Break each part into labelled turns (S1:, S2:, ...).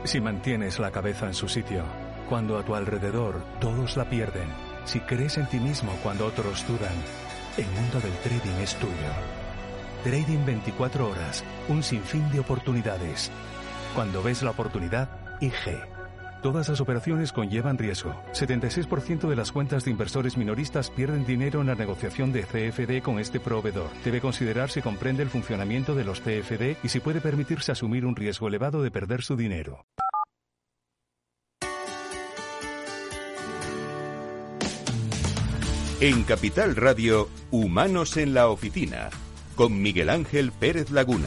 S1: Si mantienes la cabeza en su sitio, cuando a tu alrededor todos la pierden, si crees en ti mismo cuando otros dudan, el mundo del trading es tuyo. Trading 24 horas, un sinfín de oportunidades. Cuando ves la oportunidad, IG. Todas las operaciones conllevan riesgo. 76% de las cuentas de inversores minoristas pierden dinero en la negociación de CFD con este proveedor. Debe considerar si comprende el funcionamiento de los CFD y si puede permitirse asumir un riesgo elevado de perder su dinero.
S2: En Capital Radio, Humanos en la Oficina, con Miguel Ángel Pérez Laguna.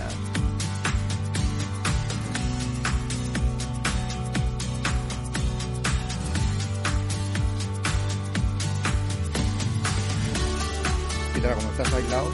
S3: ¿Cómo estás, aislado?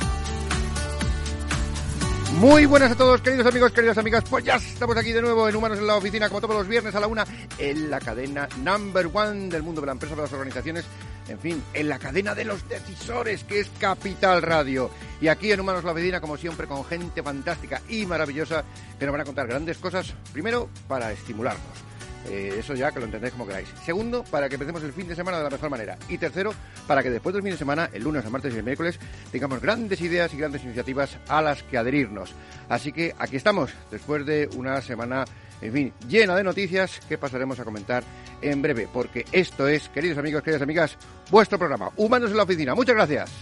S3: Muy buenas a todos, queridos amigos, queridas amigas. Pues ya estamos aquí de nuevo en Humanos en la Oficina, como todos los viernes a la 1, en la cadena number one del mundo de la empresa, de las organizaciones, en fin, en la cadena de los decisores, que es Capital Radio. Y aquí en Humanos en la Oficina, como siempre, con gente fantástica y maravillosa que nos van a contar grandes cosas. Primero, para estimularnos. Eso ya que lo entendéis como queráis. Segundo, para que empecemos el fin de semana de la mejor manera. Y tercero, para que después del fin de semana, el lunes, el martes y el miércoles, tengamos grandes ideas y grandes iniciativas a las que adherirnos. Así que aquí estamos, después de una semana, en fin, llena de noticias que pasaremos a comentar en breve. Porque esto es, queridos amigos, queridas amigas, vuestro programa, Humanos en la Oficina. Muchas gracias.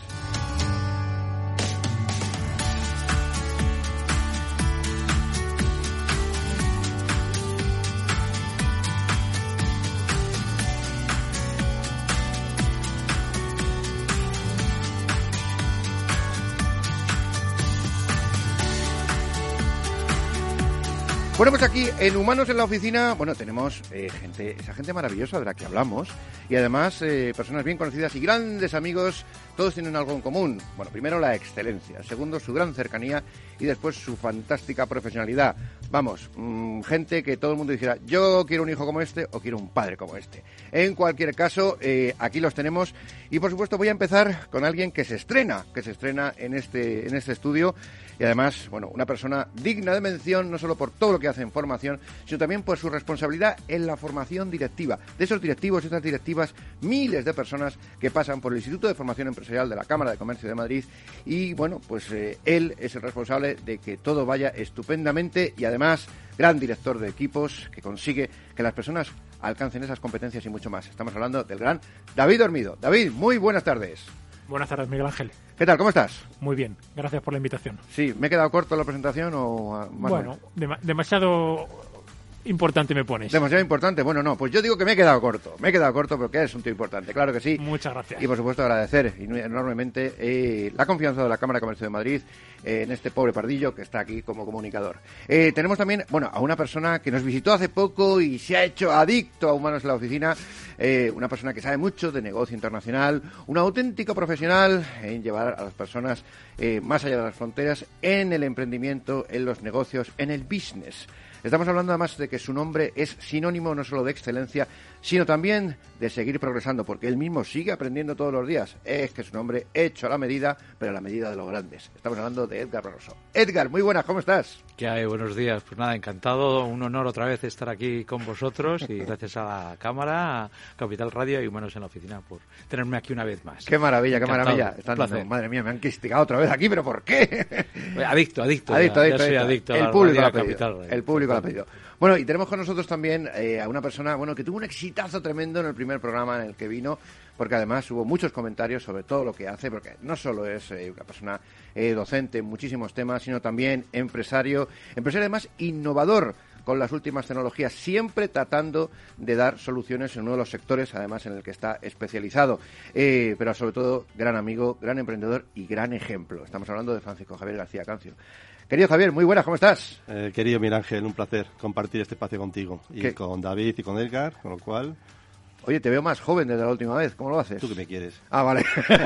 S3: Bueno, pues aquí en Humanos en la Oficina, bueno, tenemos esa gente maravillosa de la que hablamos y además personas bien conocidas y grandes amigos. Todos tienen algo en común. Bueno, primero la excelencia, segundo su gran cercanía y después su fantástica profesionalidad. Vamos, gente que todo el mundo dijera, yo quiero un hijo como este o quiero un padre como este. En cualquier caso, aquí los tenemos y por supuesto voy a empezar con alguien que se estrena en este estudio. Y además, bueno, una persona digna de mención, no solo por todo lo que hace en formación, sino también por su responsabilidad en la formación directiva. De esos directivos y esas directivas, miles de personas que pasan por el Instituto de Formación Empresarial de la Cámara de Comercio de Madrid. Y bueno, pues él es el responsable de que todo vaya estupendamente y además, gran director de equipos que consigue que las personas alcancen esas competencias y mucho más. Estamos hablando del gran David Dormido. David, muy buenas tardes.
S4: Buenas tardes, Miguel Ángel.
S3: ¿Qué tal? ¿Cómo estás?
S4: Muy bien, gracias por la invitación.
S3: Sí, ¿me he quedado corto en la presentación o más?
S4: Bueno, demasiado importante me pones.
S3: Demasiado importante, bueno, no, pues yo digo que me he quedado corto porque es un tío importante, claro que sí.
S4: Muchas gracias.
S3: Y por supuesto agradecer enormemente la confianza de la Cámara de Comercio de Madrid en este pobre pardillo que está aquí como comunicador. Tenemos también, bueno, a una persona que nos visitó hace poco y se ha hecho adicto a Humanos en la Oficina, una persona que sabe mucho de negocio internacional, un auténtico profesional en llevar a las personas más allá de las fronteras, en el emprendimiento, en los negocios, en el business. Estamos hablando además de que su nombre es sinónimo no solo de excelencia, sino también de seguir progresando, porque él mismo sigue aprendiendo todos los días. Es que su nombre hecho a la medida, pero a la medida de los grandes. Estamos hablando de Edgar Barroso. Edgar, muy buenas, ¿cómo estás?
S5: ¿Qué hay? Buenos días. Pues nada, encantado, un honor otra vez estar aquí con vosotros y gracias a la Cámara, a Capital Radio y Humanos en la Oficina por tenerme aquí una vez más.
S3: Qué maravilla,
S5: encantado.
S3: Qué maravilla. Madre mía, me han castigado otra vez aquí, ¿pero por qué?
S5: Adicto.
S3: Ya soy adicto. El público lo ha pedido.
S5: Capital Radio.
S3: El público lo ha pedido. Bueno, y tenemos con nosotros también a una persona, bueno, que tuvo un exitazo tremendo en el primer programa en el que vino, porque además hubo muchos comentarios sobre todo lo que hace, porque no solo es una persona docente en muchísimos temas, sino también empresario además innovador con las últimas tecnologías, siempre tratando de dar soluciones en uno de los sectores, además, en el que está especializado. Pero sobre todo, gran amigo, gran emprendedor y gran ejemplo. Estamos hablando de Francisco Javier García Cancio. Querido Javier, muy buenas, ¿cómo estás?
S6: Querido Miguel Ángel, un placer compartir este espacio contigo. Y con David y con Edgar, con lo cual...
S3: Oye, te veo más joven desde la última vez. ¿Cómo lo haces?
S6: ¿Tú que me quieres?
S3: Ah, vale.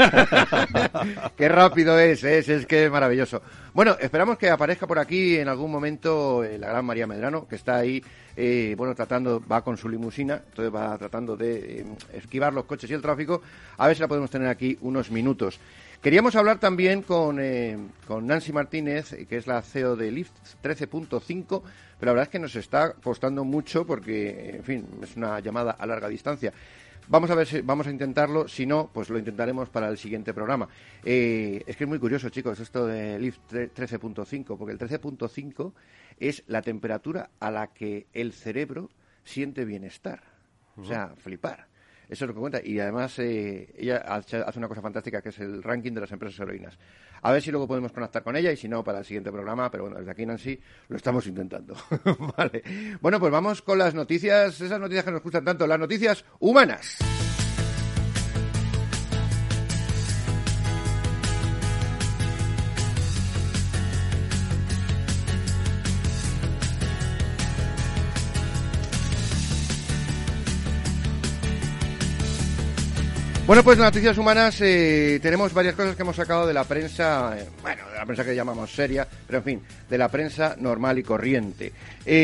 S3: Qué rápido es que es maravilloso. Bueno, esperamos que aparezca por aquí en algún momento la gran María Medrano, que está ahí, va con su limusina, entonces va tratando de esquivar los coches y el tráfico. A ver si la podemos tener aquí unos minutos. Queríamos hablar también con Nancy Martínez, que es la CEO de Lift 13.5, pero la verdad es que nos está costando mucho porque, en fin, es una llamada a larga distancia. Vamos a ver si vamos a intentarlo, si no, pues lo intentaremos para el siguiente programa. Es que es muy curioso, chicos, esto de Lift 13.5, porque el 13.5 es la temperatura a la que el cerebro siente bienestar, o sea, flipar. Eso es lo que cuenta. Y además ella hace una cosa fantástica, que es el ranking de las empresas heroínas. A ver si luego podemos conectar con ella y si no, para el siguiente programa. Pero bueno, desde aquí, Nancy, lo estamos intentando. Vale. Bueno, pues vamos con las noticias, esas noticias que nos gustan tanto, las noticias humanas. Bueno, pues noticias humanas, tenemos varias cosas que hemos sacado de la prensa, de la prensa que llamamos seria, pero en fin, de la prensa normal y corriente.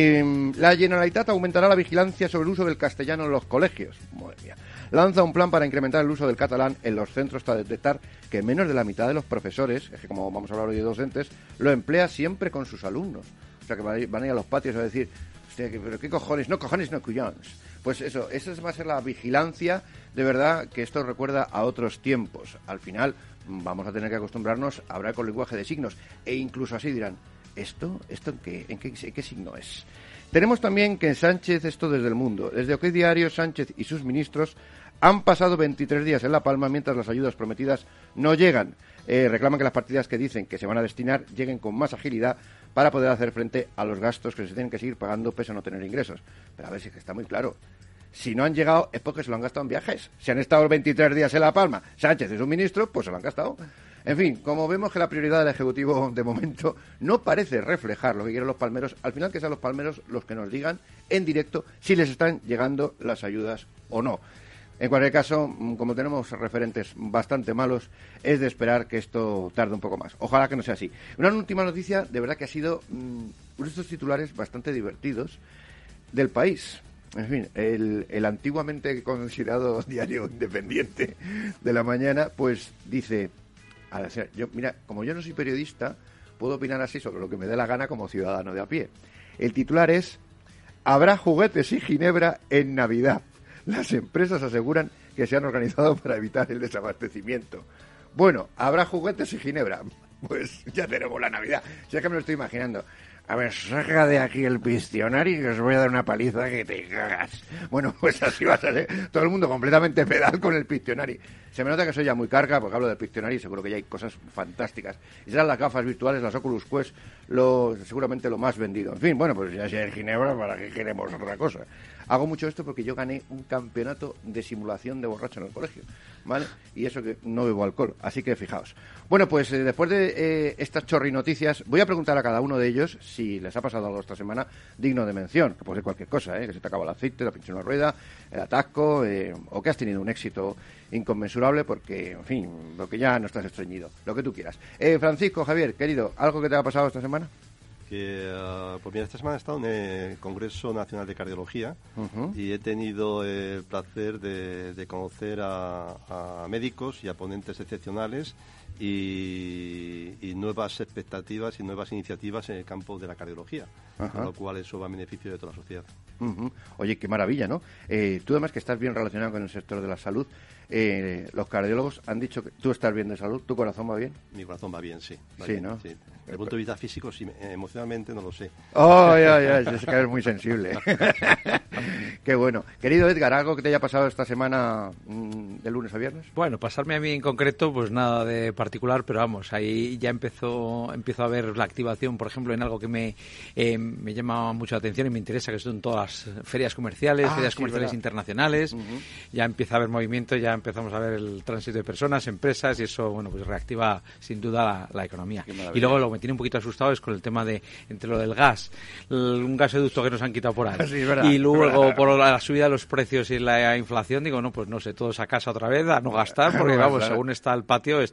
S3: La Generalitat aumentará la vigilancia sobre el uso del castellano en los colegios. Madre mía. Lanza un plan para incrementar el uso del catalán en los centros para detectar que menos de la mitad de los profesores, es que como vamos a hablar hoy de docentes, lo emplea siempre con sus alumnos. O sea, que van a ir a los patios a decir, hostia, pero qué cojones, no cuyons. Pues eso va a ser la vigilancia, de verdad, que esto recuerda a otros tiempos. Al final vamos a tener que acostumbrarnos a hablar con lenguaje de signos, e incluso así dirán, ¿esto en qué signo es? Tenemos también que en Sánchez, esto desde El Mundo, desde OK Diario, Sánchez y sus ministros han pasado 23 días en La Palma mientras las ayudas prometidas no llegan. Reclaman que las partidas que dicen que se van a destinar lleguen con más agilidad para poder hacer frente a los gastos que se tienen que seguir pagando pese a no tener ingresos. Pero a ver, si es que está muy claro. Si no han llegado es porque se lo han gastado en viajes. Si han estado 23 días en La Palma, Sánchez y su ministro, pues se lo han gastado. En fin, como vemos que la prioridad del Ejecutivo de momento no parece reflejar lo que quieren los palmeros, al final que sean los palmeros los que nos digan en directo si les están llegando las ayudas o no. En cualquier caso, como tenemos referentes bastante malos, es de esperar que esto tarde un poco más. Ojalá que no sea así. Una última noticia, de verdad que ha sido uno de estos titulares bastante divertidos del País. En fin, el antiguamente considerado diario independiente de la mañana, pues dice, mira, como yo no soy periodista, puedo opinar así sobre lo que me dé la gana como ciudadano de a pie. El titular es, habrá juguetes y ginebra en Navidad. Las empresas aseguran que se han organizado para evitar el desabastecimiento. Bueno, habrá juguetes y ginebra. Pues ya tenemos la Navidad. Si es que me lo estoy imaginando. A ver, saca de aquí el Pictionary que os voy a dar una paliza que te cagas. Bueno, pues así va a ser, todo el mundo completamente pedal con el Pictionary. Se me nota que soy ya muy carga porque hablo del Pictionary y seguro que ya hay cosas fantásticas. Y serán las gafas virtuales, las Oculus Quest, seguramente lo más vendido. En fin, bueno, pues ya si hay ginebra, ¿para qué queremos otra cosa? Hago mucho esto porque yo gané un campeonato de simulación de borracho en el colegio, ¿vale? Y eso que no bebo alcohol, así que fijaos. Bueno, pues después de estas chorrinoticias, voy a preguntar a cada uno de ellos si les ha pasado algo esta semana digno de mención, que puede ser cualquier cosa, que se te acaba el aceite, te pinchó una rueda, el atasco, o que has tenido un éxito inconmensurable porque, en fin, lo que ya no estás estreñido, lo que tú quieras. Francisco, Javier, querido, ¿algo que te ha pasado esta semana?
S6: Pues mira, esta semana he estado en el Congreso Nacional de Cardiología y he tenido el placer de conocer a médicos y a ponentes excepcionales y nuevas expectativas y nuevas iniciativas en el campo de la cardiología, con lo cual eso va a beneficio de toda la sociedad. Oye, qué maravilla, ¿no? Tú además que estás bien relacionado con el sector de la salud, los cardiólogos han dicho que tú estás bien de salud, ¿tu corazón va bien? Mi corazón va bien, sí.
S3: Sí,
S6: bien,
S3: ¿no?
S6: Sí. Desde el punto de vista físico, sí, emocionalmente no lo sé.
S3: Es que eres muy sensible. Qué bueno. Querido Edgar, ¿algo que te haya pasado esta semana de lunes a viernes?
S5: Bueno, pasarme a mí en concreto, pues nada de particular, pero vamos, ahí ya empiezo a ver la activación, por ejemplo, en algo que me llama mucho la atención y me interesa, que son todas las ferias comerciales, comerciales internacionales. Ya empieza a haber movimiento, ya empezamos a ver el tránsito de personas, empresas, y eso, bueno, pues reactiva sin duda la economía. Y luego lo que me tiene un poquito asustado es con el tema de, entre lo del gas, un gasoducto que nos han quitado por ahí,
S3: sí, verdad,
S5: y luego por la subida de los precios y la inflación, digo, no, pues no sé, todos a casa otra vez, a no gastar, porque vamos, según está el patio, esto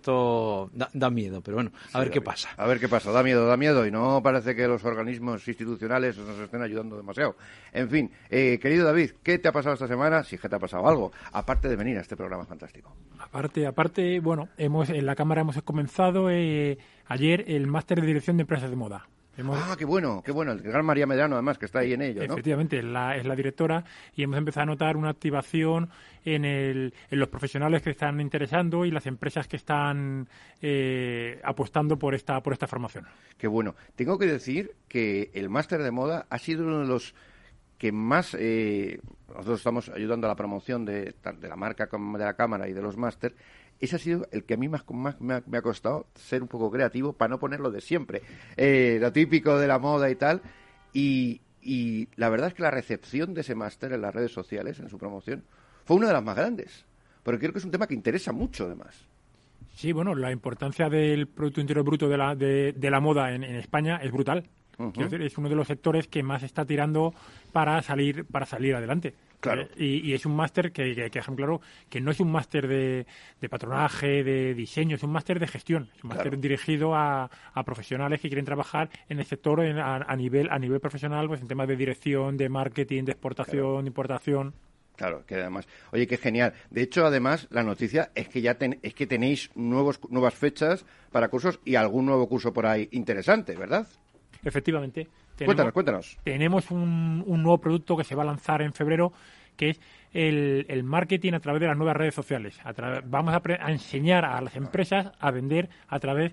S5: poco... Da miedo, pero bueno, a ver qué pasa.
S3: A ver qué pasa, da miedo, y no parece que los organismos institucionales nos estén ayudando demasiado. En fin, querido David, ¿qué te ha pasado esta semana? Si es que te ha pasado algo, aparte de venir a este programa fantástico.
S4: Aparte, bueno, en la Cámara hemos comenzado ayer el máster de dirección de empresas de moda.
S3: Qué bueno, el gran María Medrano, además, que está ahí en ello, ¿no?
S4: Efectivamente, es la directora, y hemos empezado a notar una activación en los profesionales que están interesando y las empresas que están apostando por esta formación. Qué
S3: bueno. Tengo que decir que el máster de moda ha sido uno de los que más... nosotros estamos ayudando a la promoción de la marca de la Cámara y de los máster. Ese ha sido el que a mí más me ha costado ser un poco creativo para no ponerlo de siempre. Lo típico de la moda y tal. Y la verdad es que la recepción de ese máster en las redes sociales, en su promoción, fue una de las más grandes. Porque creo que es un tema que interesa mucho, además.
S4: Sí, bueno, la importancia del Producto Interior Bruto de la moda en España es brutal. Uh-huh. Quiero decir, es uno de los sectores que más está tirando para salir adelante.
S3: Claro.
S4: Y es un máster que dejan claro que no es un máster de patronaje, de diseño, es un máster de gestión. Es un máster dirigido a profesionales que quieren trabajar en el sector a nivel profesional, pues en temas de dirección, de marketing, de exportación, de importación.
S3: Claro, que además, oye, qué genial. De hecho, además, la noticia es que es que tenéis nuevas fechas para cursos y algún nuevo curso por ahí interesante, ¿verdad?
S4: Efectivamente.
S3: Cuéntanos.
S4: Tenemos un nuevo producto que se va a lanzar en febrero, que es el marketing a través de las nuevas redes sociales. Vamos a enseñar a las empresas a vender a través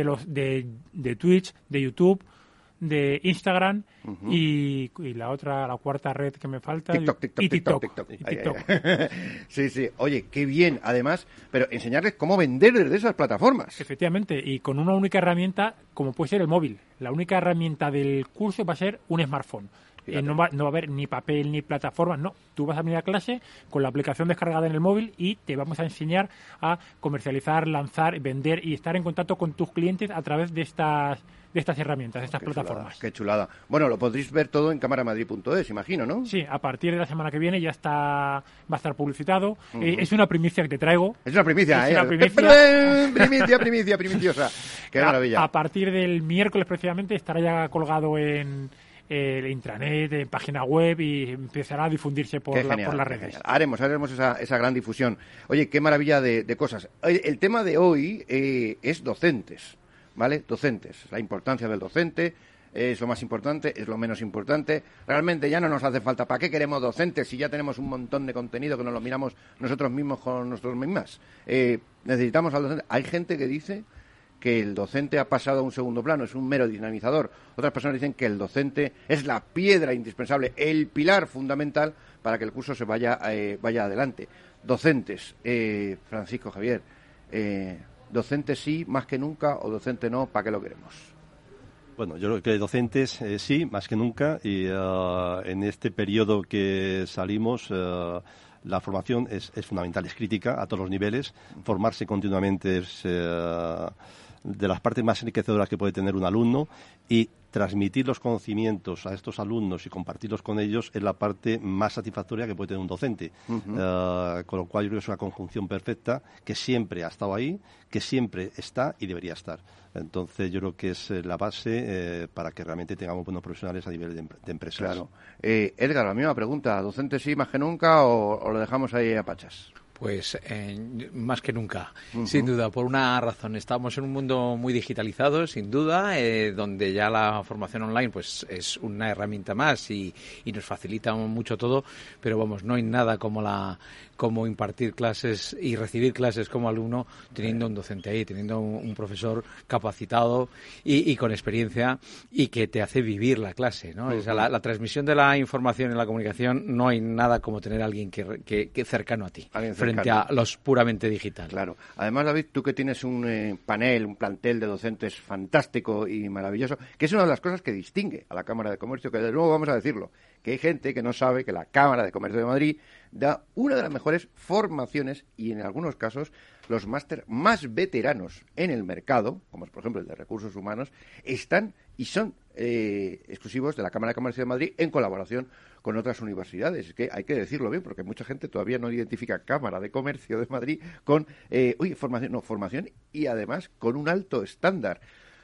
S4: de Twitch, de YouTube, de Instagram, uh-huh. y la cuarta red que me falta,
S3: TikTok. Sí, oye, qué bien, además, pero enseñarles cómo vender desde esas plataformas.
S4: Efectivamente, y con una única herramienta, como puede ser el móvil. La única herramienta del curso va a ser un smartphone. No va a haber ni papel ni plataformas, no. Tú vas a venir a clase con la aplicación descargada en el móvil y te vamos a enseñar a comercializar, lanzar, vender y estar en contacto con tus clientes a través de estas herramientas, de estas plataformas.
S3: Qué chulada. Bueno, lo podréis ver todo en camaramadrid.es, imagino, ¿no?
S4: Sí, a partir de la semana que viene va a estar publicitado. Uh-huh. Es una primicia que te traigo.
S3: Es una primicia, primiciosa. Qué maravilla.
S4: A partir del miércoles, precisamente, estará ya colgado en el intranet, en página web, y empezará a difundirse por las redes.
S3: Haremos esa gran difusión. Oye, qué maravilla de cosas. El tema de hoy es docentes, ¿vale? Docentes, la importancia del docente. Es lo más importante, es lo menos importante. Realmente ya no nos hace falta. ¿Para qué queremos docentes si ya tenemos un montón de contenido que nos lo miramos nosotros mismos con nosotros mismas? Necesitamos al docente. Hay gente que dice que el docente ha pasado a un segundo plano, es un mero dinamizador. Otras personas dicen que el docente es la piedra indispensable, el pilar fundamental para que el curso se vaya adelante. Docentes, Francisco Javier, docente sí, más que nunca, o docente no, ¿para qué lo queremos?
S6: Bueno, yo creo que docentes sí, más que nunca, y en este periodo que salimos... la formación es fundamental, es crítica a todos los niveles. Formarse continuamente es de las partes más enriquecedoras que puede tener un alumno, y transmitir los conocimientos a estos alumnos y compartirlos con ellos es la parte más satisfactoria que puede tener un docente. Uh-huh. Con lo cual yo creo que es una conjunción perfecta que siempre ha estado ahí, que siempre está y debería estar. Entonces yo creo que es la base para que realmente tengamos buenos profesionales a nivel de empresas.
S3: Claro. Edgar, la misma pregunta, ¿docente sí más que nunca o lo dejamos ahí a pachas?
S5: Pues más que nunca, uh-huh. Sin duda, por una razón. Estamos en un mundo muy digitalizado, sin duda, donde ya la formación online pues es una herramienta más y nos facilita mucho todo, pero vamos, no hay nada como impartir clases y recibir clases como alumno teniendo un docente ahí, teniendo un profesor capacitado y con experiencia y que te hace vivir la clase, ¿no? Uh-huh. O sea, la transmisión de la información en la comunicación, no hay nada como tener a alguien que cercano a ti, frente a los puramente digital.
S3: Claro. Además, David, tú que tienes un plantel de docentes fantástico y maravilloso, que es una de las cosas que distingue a la Cámara de Comercio, que de nuevo vamos a decirlo, que hay gente que no sabe que la Cámara de Comercio de Madrid da una de las mejores formaciones y en algunos casos los máster más veteranos en el mercado, como es por ejemplo el de Recursos Humanos, están y son exclusivos de la Cámara de Comercio de Madrid en colaboración con otras universidades. Es que hay que decirlo bien, porque mucha gente todavía no identifica Cámara de Comercio de Madrid con formación y además con un alto estándar.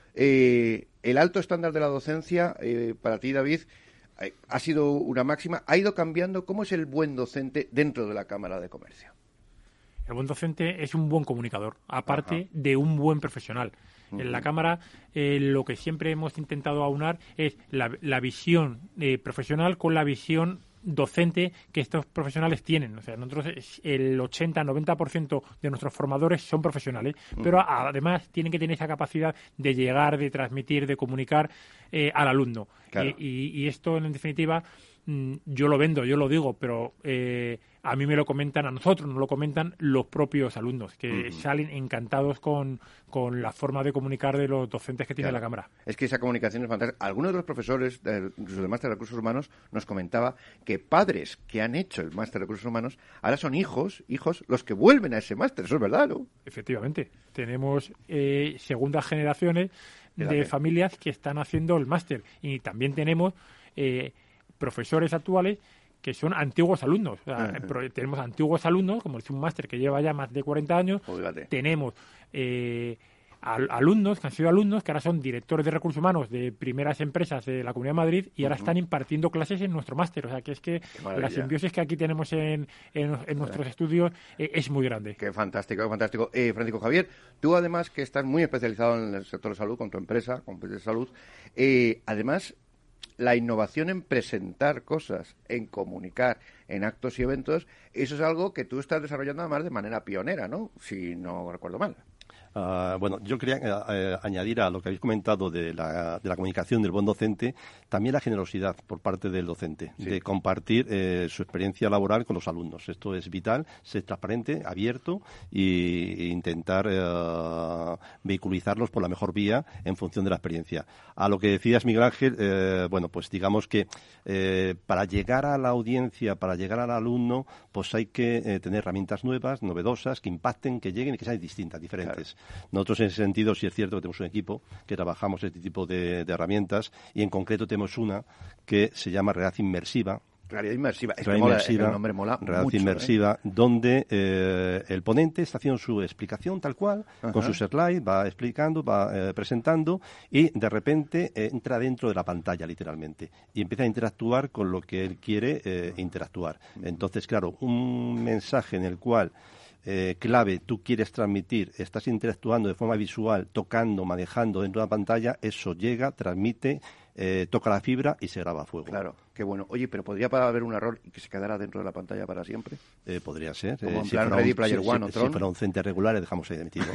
S3: El alto estándar de la docencia, para ti, David, ha sido una máxima, ha ido cambiando. ¿Cómo es el buen docente dentro de la Cámara de Comercio?
S4: El buen docente es un buen comunicador, aparte de un buen profesional. En la Cámara lo que siempre hemos intentado aunar es la visión profesional con la visión docente que estos profesionales tienen. O sea, nosotros el 80-90% de nuestros formadores son profesionales, pero además tienen que tener esa capacidad de llegar, de transmitir, de comunicar al alumno.
S3: Claro.
S4: Y esto, en definitiva, yo lo vendo, yo lo digo, pero a mí me lo comentan, a nosotros nos lo comentan los propios alumnos, que salen encantados con la forma de comunicar de los docentes que tiene la Cámara.
S3: Es que esa comunicación es fantástica. Algunos de los profesores, incluso del Máster de Recursos Humanos, nos comentaba que padres que han hecho el Máster de Recursos Humanos ahora son hijos los que vuelven a ese máster. Eso es verdad, ¿no?
S4: Efectivamente. Tenemos segundas generaciones de familias que están haciendo el máster. Y también tenemos profesores actuales que son antiguos alumnos. O sea, tenemos antiguos alumnos, como es un máster que lleva ya más de 40 años. Fíjate. Tenemos alumnos que han sido alumnos, que ahora son directores de recursos humanos de primeras empresas de la Comunidad de Madrid y ahora están impartiendo clases en nuestro máster. O sea, que es que la simbiosis que aquí tenemos en nuestros estudios es muy grande.
S3: Qué fantástico, qué fantástico. Francisco Javier, tú además que estás muy especializado en el sector de salud, con tu empresa, con de salud, además la innovación en presentar cosas, en comunicar, en actos y eventos, eso es algo que tú estás desarrollando además de manera pionera, ¿no? Si no recuerdo mal.
S6: Bueno, yo quería añadir a lo que habéis comentado de la comunicación del buen docente, también la generosidad por parte del docente, de compartir su experiencia laboral con los alumnos. Esto es vital, ser transparente, abierto e intentar vehiculizarlos por la mejor vía en función de la experiencia. A lo que decías, Miguel Ángel, bueno, pues digamos que para llegar a la audiencia, para llegar al alumno, pues hay que tener herramientas nuevas, novedosas, que impacten, que lleguen y que sean distintas, diferentes. Claro. Nosotros en ese sentido sí es cierto que tenemos un equipo que trabajamos este tipo de herramientas y en concreto tenemos una que se llama realidad inmersiva.
S3: Realidad inmersiva,
S6: el
S3: nombre mola
S6: realidad
S3: mucho,
S6: inmersiva, donde el ponente está haciendo su explicación tal cual, con sus slides, va explicando, va presentando y de repente entra dentro de la pantalla literalmente y empieza a interactuar con lo que él quiere interactuar. Entonces, claro, un mensaje en el cual clave tú quieres transmitir, estás interactuando de forma visual, tocando, manejando dentro de la pantalla, eso llega, transmite, toca la fibra y se graba a fuego.
S3: Claro, qué bueno. Oye, pero ¿podría haber un error y que se quedara dentro de la pantalla para siempre?
S6: Podría ser.
S3: Como en plan Ready Player One o Tron.
S6: Si fuera un center regular, le dejamos ahí de metido.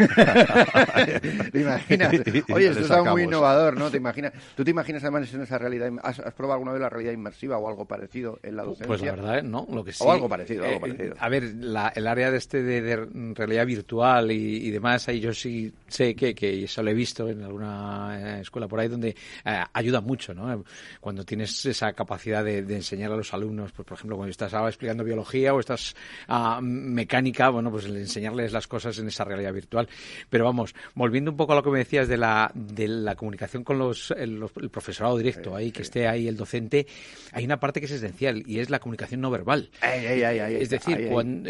S3: ¿Te imaginas? Oye, esto está muy innovador, ¿no? ¿Tú te imaginas además en esa realidad? ¿Has probado alguna vez la realidad inmersiva o algo parecido en la docencia?
S5: Pues la verdad, no. Lo que sí,
S3: o algo parecido.
S5: A ver, el área de realidad virtual y demás, ahí yo sí sé que eso lo he visto en alguna escuela por ahí donde ayuda mucho, ¿no? Cuando tienes esa capacidad de enseñar a los alumnos, pues por ejemplo, cuando estás explicando biología o estás mecánica, bueno, pues enseñarles las cosas en esa realidad virtual. Pero vamos, volviendo un poco a lo que me decías de la comunicación con el profesorado directo, que esté ahí el docente, hay una parte que es esencial y es la comunicación no verbal. Es decir,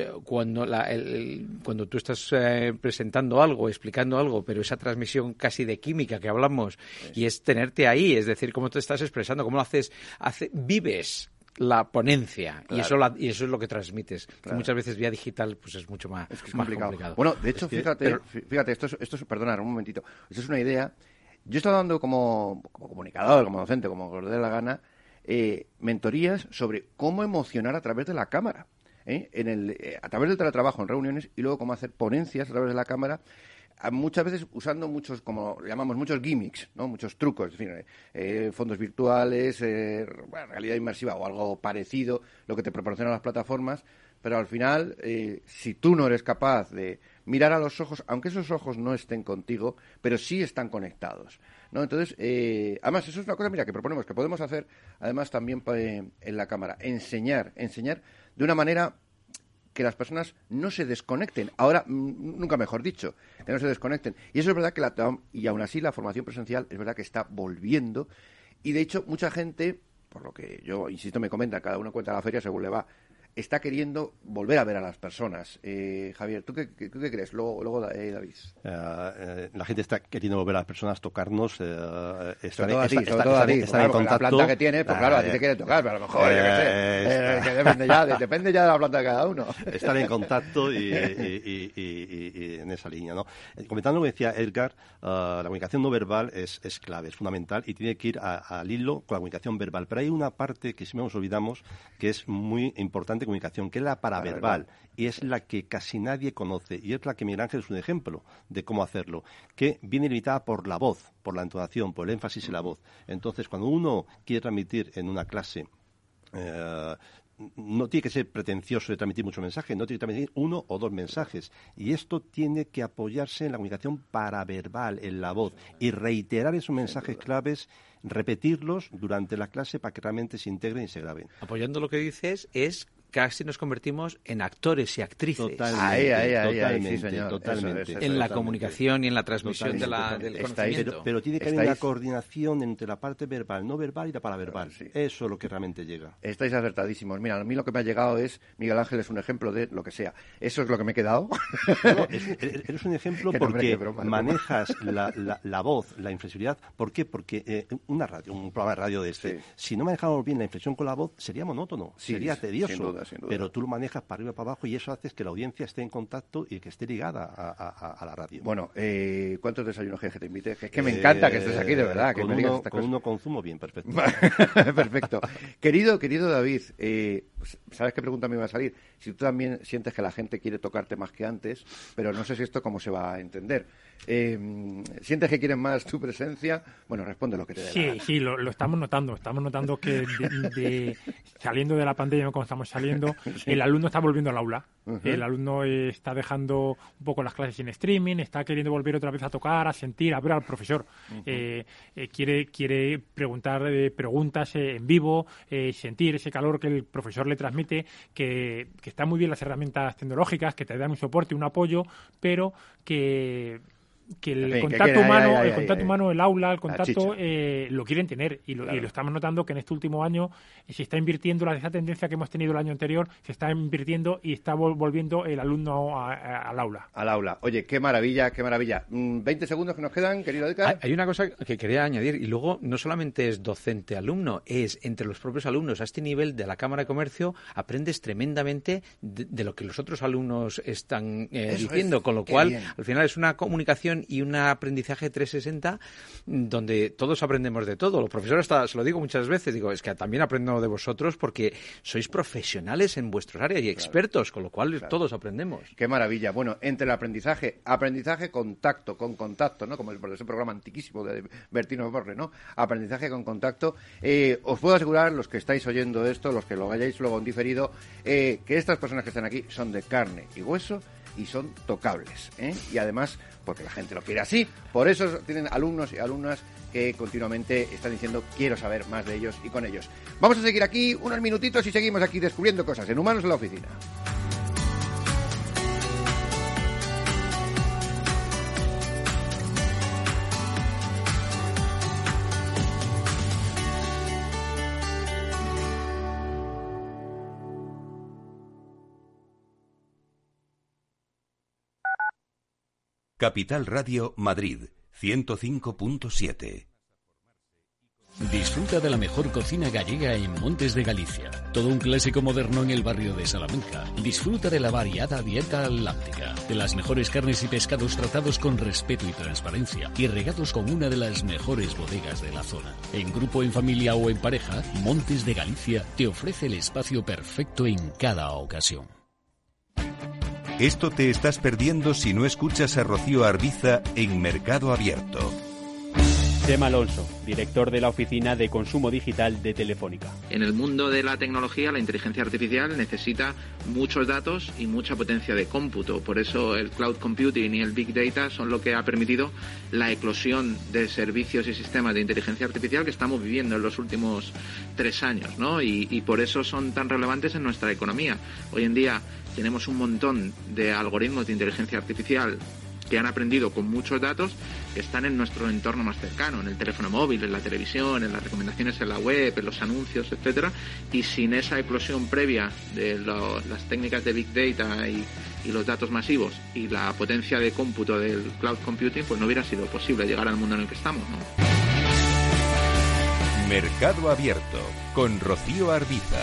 S5: cuando tú estás presentando algo, explicando algo, pero esa transmisión casi de química que hablamos, y es tenerte ahí, es decir, cómo te estás expresando, cómo lo vives la ponencia, claro. y eso es lo que transmites. Claro. Que muchas veces vía digital pues es mucho más complicado.
S3: Bueno, de hecho, fíjate, esto es, perdona, un momentito, esto es una idea. Yo he estado dando como comunicador, como docente, como os dé la gana, mentorías sobre cómo emocionar a través de la cámara, a través del teletrabajo en reuniones, y luego cómo hacer ponencias a través de la cámara, muchas veces usando muchos, como llamamos, muchos gimmicks, ¿no? Muchos trucos, en fin, fondos virtuales, realidad inmersiva o algo parecido, lo que te proporcionan las plataformas, pero al final, si tú no eres capaz de mirar a los ojos, aunque esos ojos no estén contigo, pero sí están conectados, ¿no? Entonces, además, eso es una cosa, mira, que proponemos, que podemos hacer, además, también en la cámara, enseñar de una manera que las personas no se desconecten. Ahora, nunca mejor dicho, que no se desconecten. Y eso es verdad y aún así la formación presencial es verdad que está volviendo. Y de hecho, mucha gente, por lo que yo insisto, me comenta, cada uno cuenta la feria según le va, está queriendo volver a ver a las personas. Javier, ¿tú qué crees? Luego David.
S6: La gente está queriendo volver a las personas, tocarnos, estar
S3: en
S6: contacto.
S3: La planta que tienes, pues claro, a ti te quiere tocar, pero a lo mejor, yo qué sé, que depende ya de la planta de cada uno.
S6: Estar en contacto y en esa línea, ¿no? Comentando lo que decía Edgar, la comunicación no verbal es clave, es fundamental y tiene que ir al hilo con la comunicación verbal. Pero hay una parte que siempre nos olvidamos que es muy importante comunicación, que es la paraverbal, y es la que casi nadie conoce, y es la que Miguel Ángel es un ejemplo de cómo hacerlo, que viene limitada por la voz, por la entonación, por el énfasis en la voz. Entonces, cuando uno quiere transmitir en una clase, no tiene que ser pretencioso de transmitir muchos mensajes, no tiene que transmitir 1 o 2 mensajes, y esto tiene que apoyarse en la comunicación paraverbal, en la voz, y reiterar esos mensajes claves, repetirlos durante la clase para que realmente se integren y se graben.
S5: Apoyando lo que dices, es casi nos convertimos en actores y actrices.
S6: Totalmente,
S3: sí, señor.
S6: Totalmente.
S5: Eso, en la comunicación y en la transmisión del conocimiento.
S6: Pero tiene que haber una coordinación entre la parte verbal, no verbal y la paraverbal.
S3: Sí.
S6: Eso es lo que realmente llega.
S3: Estáis acertadísimos. Mira, a mí lo que me ha llegado es, Miguel Ángel es un ejemplo de lo que sea. Eso es lo que me he quedado.
S6: No, eres un ejemplo porque manejas la voz, la inflexibilidad. ¿Por qué? Porque un programa de radio de si no manejamos bien la inflexión con la voz, sería monótono, sería tedioso.
S3: Sin duda.
S6: Pero tú lo manejas para arriba y para abajo y eso hace que la audiencia esté en contacto y que esté ligada a la radio.
S3: Bueno, ¿cuántos desayunos que te invite? Es que me encanta que estés aquí, de verdad.
S6: Con uno consumo bien, perfecto.
S3: Perfecto. Querido David, ¿sabes qué pregunta me iba a salir? Si tú también sientes que la gente quiere tocarte más que antes, pero no sé si esto cómo se va a entender. ¿Sientes que quieren más tu presencia? Bueno, responde lo que te dé.
S4: Sí, lo estamos notando. Estamos notando que saliendo de la pandemia, como estamos saliendo, el alumno está volviendo al aula. Uh-huh. El alumno está dejando un poco las clases en streaming, está queriendo volver otra vez a tocar, a sentir, a ver al profesor. Uh-huh. Quiere preguntar preguntas en vivo, sentir ese calor que el profesor le transmite, que están muy bien las herramientas tecnológicas, que te dan un soporte, un apoyo, pero que el contacto humano, el aula, el contacto, lo quieren tener y lo estamos notando que en este último año se está invirtiendo, esa tendencia que hemos tenido el año anterior, se está invirtiendo y está volviendo el alumno al aula.
S3: Al aula. Oye, qué maravilla. 20 segundos que nos quedan, querido Edgar.
S5: Hay una cosa que quería añadir y luego no solamente es docente-alumno, es entre los propios alumnos. A este nivel de la Cámara de Comercio aprendes tremendamente de lo que los otros alumnos están diciendo, con lo cual al final es una comunicación y un aprendizaje 360 donde todos aprendemos de todo. Los profesores, se lo digo muchas veces, digo, es que también aprendo de vosotros porque sois profesionales en vuestras áreas y expertos, con lo cual todos aprendemos.
S3: Qué maravilla. Bueno, entre el aprendizaje contacto, con contacto, ¿no? Como ese programa antiquísimo de Bertino Borre, ¿no? Aprendizaje con contacto. Os puedo asegurar, los que estáis oyendo esto, los que lo hayáis luego en diferido, que estas personas que están aquí son de carne y hueso y son tocables, y además porque la gente lo quiere así, por eso tienen alumnos y alumnas que continuamente están diciendo quiero saber más de ellos y con ellos. Vamos a seguir aquí unos minutitos y seguimos aquí descubriendo cosas en Humanos en la Oficina.
S2: Capital Radio Madrid, 105.7.
S7: Disfruta de la mejor cocina gallega en Montes de Galicia. Todo un clásico moderno en el barrio de Salamanca. Disfruta de la variada dieta atlántica, de las mejores carnes y pescados tratados con respeto y transparencia y regados con una de las mejores bodegas de la zona. En grupo, en familia o en pareja, Montes de Galicia te ofrece el espacio perfecto en cada ocasión.
S2: Esto te estás perdiendo si no escuchas a Rocío Arbiza en Mercado Abierto.
S8: Chema Alonso, director de la Oficina de Consumo Digital de Telefónica.
S9: En el mundo de la tecnología, la inteligencia artificial necesita muchos datos y mucha potencia de cómputo. Por eso el cloud computing y el big data son lo que ha permitido la eclosión de servicios y sistemas de inteligencia artificial que estamos viviendo en los últimos 3 años, ¿no? Y por eso son tan relevantes en nuestra economía. Hoy en día tenemos un montón de algoritmos de inteligencia artificial que han aprendido con muchos datos que están en nuestro entorno más cercano, en el teléfono móvil, en la televisión, en las recomendaciones en la web, en los anuncios, etcétera. Y sin esa eclosión previa de las técnicas de Big Data y los datos masivos y la potencia de cómputo del cloud computing, pues no hubiera sido posible llegar al mundo en el que estamos, ¿no?
S2: Mercado Abierto con Rocío Arbiza.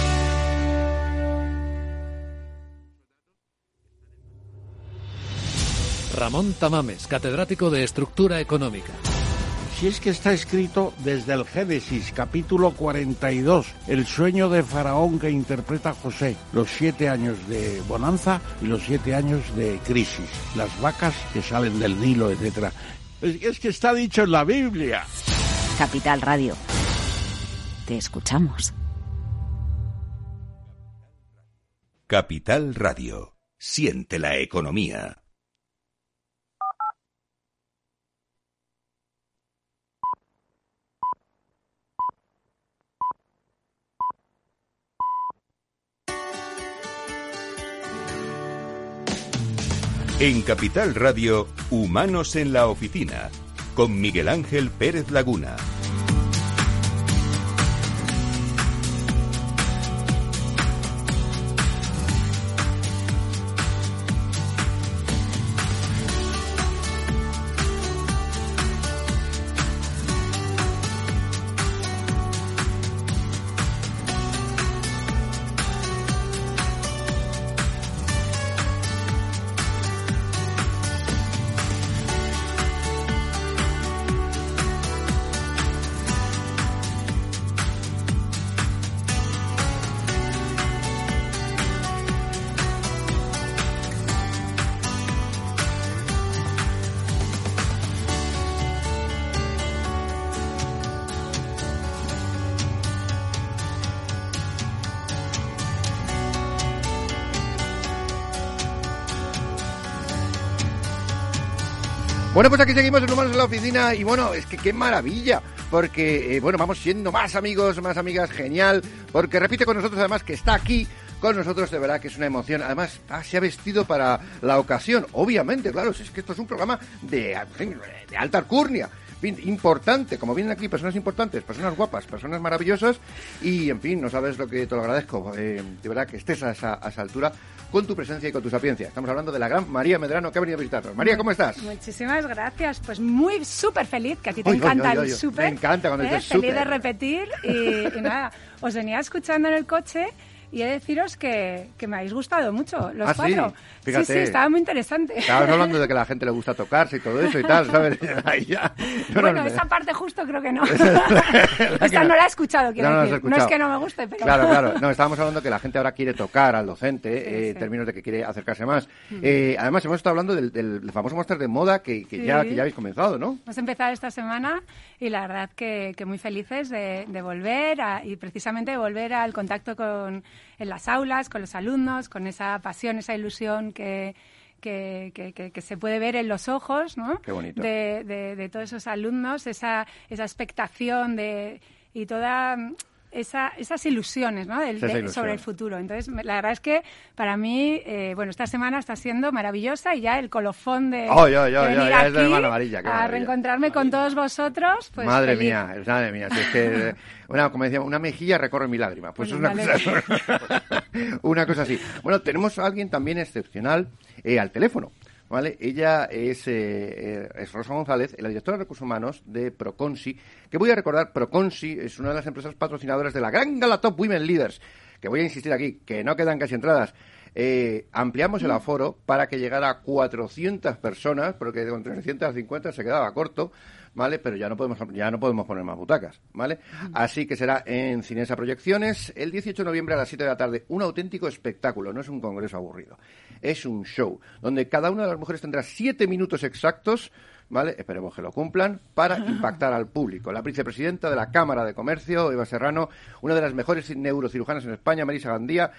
S10: Ramón Tamames, catedrático de Estructura Económica.
S11: Si es que está escrito desde el Génesis, capítulo 42, el sueño de Faraón que interpreta José, los 7 años de bonanza y los 7 años de crisis, las vacas que salen del Nilo, etcétera. Es que está dicho en la Biblia.
S12: Capital Radio. Te escuchamos.
S2: Capital Radio. Siente la economía. En Capital Radio, Humanos en la Oficina, con Miguel Ángel Pérez Laguna.
S3: Bueno, pues aquí seguimos en Humanos en la Oficina y bueno, es que qué maravilla, porque bueno, vamos siendo más amigos, más amigas, genial, porque repite con nosotros además que está aquí con nosotros, de verdad que es una emoción, además se ha vestido para la ocasión, obviamente, claro, es que esto es un programa de alta alcurnia. En fin, importante, como vienen aquí personas importantes, personas guapas, personas maravillosas y, en fin, no sabes lo que te lo agradezco, de verdad que estés a esa altura con tu presencia y con tu sapiencia. Estamos hablando de la gran María Medrano que ha venido a visitarnos. María, ¿cómo estás?
S13: Muchísimas gracias, pues muy súper feliz, que a ti te encanta el súper.
S3: Me encanta cuando dices súper.
S13: Feliz de repetir y nada, os venía escuchando en el coche y he de deciros que me habéis gustado mucho, los cuatro.
S3: Sí, fíjate.
S13: Sí, estaba muy interesante.
S3: Estabas hablando de que a la gente le gusta tocarse y todo eso y tal, ¿sabes? Ahí ya.
S13: Bueno, esa parte justo creo que no. Esta no la he escuchado, quiero decir. No es que no me guste, pero...
S3: Claro. No, estábamos hablando que la gente ahora quiere tocar al docente, en términos de que quiere acercarse más. Además, hemos estado hablando del famoso máster de moda que ya habéis comenzado, ¿no?
S13: Hemos empezado esta semana y la verdad que muy felices de volver y precisamente de volver al contacto en las aulas, con los alumnos, con esa pasión, esa ilusión que se puede ver en los ojos, ¿no?
S3: Qué bonito.
S13: De todos esos alumnos, esa expectación y toda esas ilusiones, ¿no? Sobre el futuro. Entonces, la verdad es que para mí, esta semana está siendo maravillosa y ya el colofón de venir aquí
S3: es de amarilla,
S13: a reencontrarme con todos vosotros, pues
S3: madre
S13: feliz.
S3: mía, si es que como decía, una mejilla recorre mi lágrima. Pues es una cosa así. Bueno, tenemos a alguien también excepcional al teléfono. ¿Vale? Ella es Rosa González, la directora de Recursos Humanos de Proconsi, que voy a recordar, Proconsi es una de las empresas patrocinadoras de la gran gala Top Women Leaders, que voy a insistir aquí, que no quedan casi entradas. Ampliamos el aforo para que llegara a 400 personas, porque con 350 se quedaba corto, ¿vale? Pero ya no podemos poner más butacas, ¿vale? Así que será en Cinesa Proyecciones el 18 de noviembre a las 7 de la tarde, un auténtico espectáculo, no es un congreso aburrido, es un show, donde cada una de las mujeres tendrá 7 minutos exactos ¿vale? Esperemos que lo cumplan, para impactar al público. La vicepresidenta de la Cámara de Comercio, Eva Serrano, una de las mejores neurocirujanas en España, Marisa Gandía,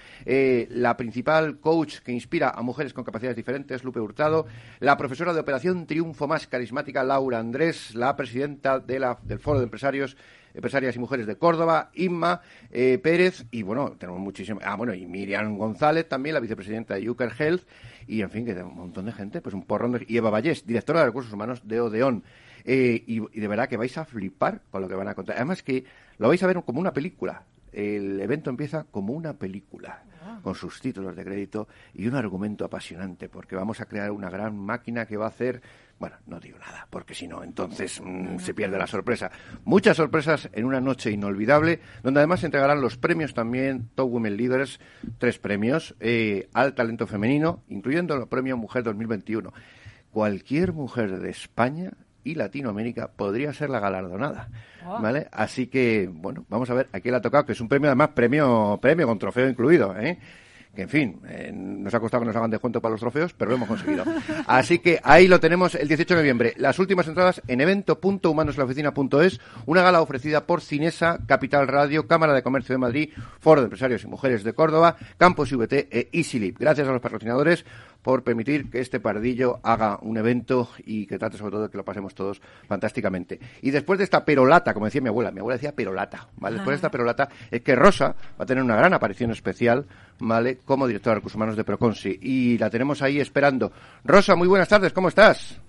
S3: la principal coach que inspira a mujeres con capacidades diferentes, Lupe Hurtado, la profesora de Operación Triunfo más carismática, Laura Andrés, la presidenta del Foro de Empresarias y Mujeres de Córdoba, Inma Pérez, y bueno, tenemos muchísimas, y Miriam González también, la vicepresidenta de Uker Health, y en fin, que un montón de gente, pues un porrón y Eva Vallés, directora de Recursos Humanos de Odeón. Y de verdad que vais a flipar con lo que van a contar. Además que lo vais a ver como una película. El evento empieza como una película, con sus títulos de crédito y un argumento apasionante, porque vamos a crear una gran máquina que va a hacer... Bueno, no digo nada, porque si no, entonces se pierde la sorpresa. Muchas sorpresas en una noche inolvidable, donde además se entregarán los premios también Top Women Leaders, 3 premios al talento femenino, incluyendo el premio Mujer 2021. Cualquier mujer de España y Latinoamérica podría ser la galardonada, ¿vale? Así que, bueno, vamos a ver a quién le ha tocado, que es un premio, además, premio con trofeo incluido, que en fin, nos ha costado que nos hagan descuento para los trofeos, pero lo hemos conseguido. Así que ahí lo tenemos el 18 de noviembre. Las últimas entradas en evento.humanosenlaoficina.es, una gala ofrecida por Cinesa, Capital Radio, Cámara de Comercio de Madrid, Foro de Empresarios y Mujeres de Córdoba, Campus VT e EasyLib. Gracias a los patrocinadores por permitir que este pardillo haga un evento y que trate sobre todo de que lo pasemos todos fantásticamente. Y después de esta perolata, como decía mi abuela decía perolata, ¿vale? Después de esta perolata es que Rosa va a tener una gran aparición especial, ¿vale? Como directora de Recursos Humanos de Proconsi. Y la tenemos ahí esperando. Rosa, muy buenas tardes, ¿cómo estás?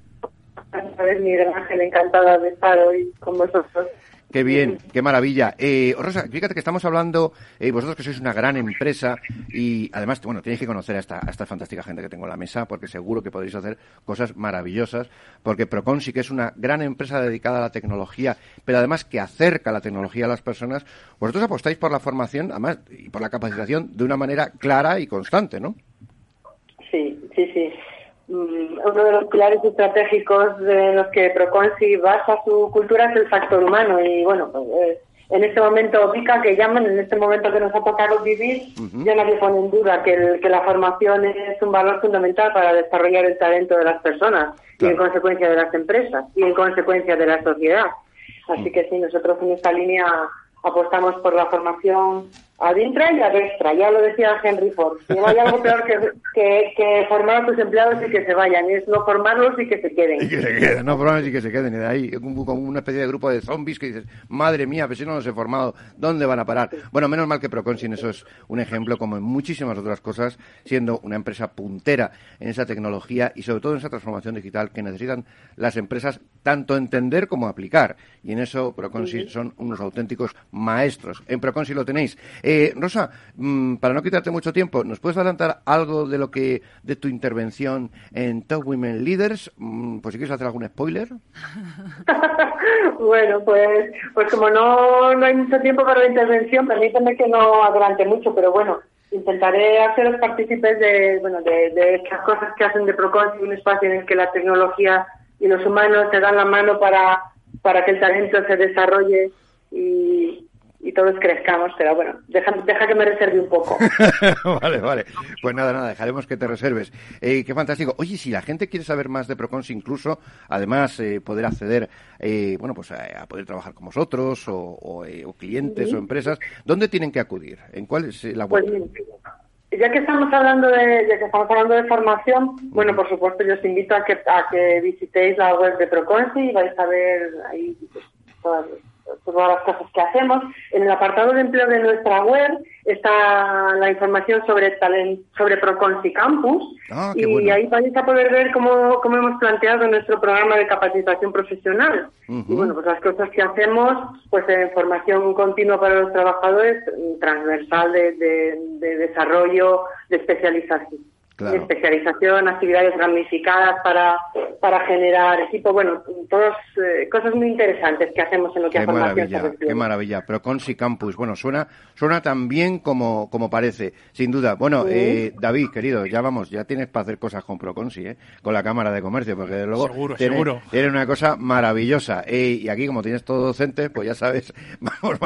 S14: Buenas tardes, Miguel Ángel, encantada de estar hoy con vosotros.
S3: Qué bien, qué maravilla. Rosa, fíjate que estamos hablando, vosotros que sois una gran empresa y además, bueno, tenéis que conocer a esta fantástica gente que tengo en la mesa porque seguro que podréis hacer cosas maravillosas, porque Proconsi, que es una gran empresa dedicada a la tecnología, pero además que acerca la tecnología a las personas, vosotros apostáis por la formación, además, y por la capacitación de una manera clara y constante, ¿no?
S14: Sí. Uno de los pilares estratégicos de los que Proconsi basa su cultura es el factor humano y bueno, en este momento pica que llaman, en este momento que nos ha tocado vivir, ya nadie pone en duda que la formación es un valor fundamental para desarrollar el talento de las personas y en consecuencia de las empresas y en consecuencia de la sociedad. Así que sí, nosotros en esta línea apostamos por la formación a diestra y a destra. Ya lo decía Henry Ford. No hay algo peor que formar a tus empleados y que se vayan. Es no formarlos y que se queden. Y que se queden,
S3: no formarlos y que se queden. Y de ahí, como una especie de grupo de zombies que dices, madre mía, pero si no los he formado, ¿dónde van a parar? Bueno, menos mal que Proconsi en eso es un ejemplo, como en muchísimas otras cosas, siendo una empresa puntera en esa tecnología y sobre todo en esa transformación digital que necesitan las empresas tanto entender como aplicar. Y en eso Proconsi son unos auténticos maestros. En Proconsi lo tenéis. Rosa, para no quitarte mucho tiempo, ¿nos puedes adelantar algo de tu intervención en Top Women Leaders? Pues si quieres hacer algún spoiler.
S14: Bueno, pues como no hay mucho tiempo para la intervención, permíteme que no adelante mucho, pero bueno, intentaré haceros partícipes de estas cosas que hacen de Proconsi un espacio en el que la tecnología y los humanos se dan la mano para que el talento se desarrolle y todos crezcamos, pero bueno, deja que me reserve un poco.
S3: Vale. Pues nada, dejaremos que te reserves. Qué fantástico. Oye, si la gente quiere saber más de Proconsi, incluso, además, poder acceder, a poder trabajar con vosotros, o clientes o empresas, ¿dónde tienen que acudir? ¿En cuál es la web?
S14: Pues, ya que estamos hablando de formación, bueno, por supuesto, yo os invito a que visitéis la web de Proconsi y vais a ver ahí todas las cosas que hacemos. En el apartado de empleo de nuestra web está la información sobre Proconsi Campus y bueno, ahí vais a poder ver cómo hemos planteado nuestro programa de capacitación profesional. Y bueno, pues las cosas que hacemos, pues en formación continua para los trabajadores, transversal de desarrollo, de especialización. Claro. De especialización, actividades ramificadas para generar equipo, bueno, todas cosas muy interesantes que hacemos en lo que a formación se refiere.
S3: Qué maravilla, Proconsi Campus, bueno, suena tan bien como parece, sin duda. Bueno, David, querido, ya tienes para hacer cosas con Proconsi, con la Cámara de Comercio, porque de luego
S4: seguro.
S3: Eres una cosa maravillosa, y aquí como tienes todo docente, pues ya sabes,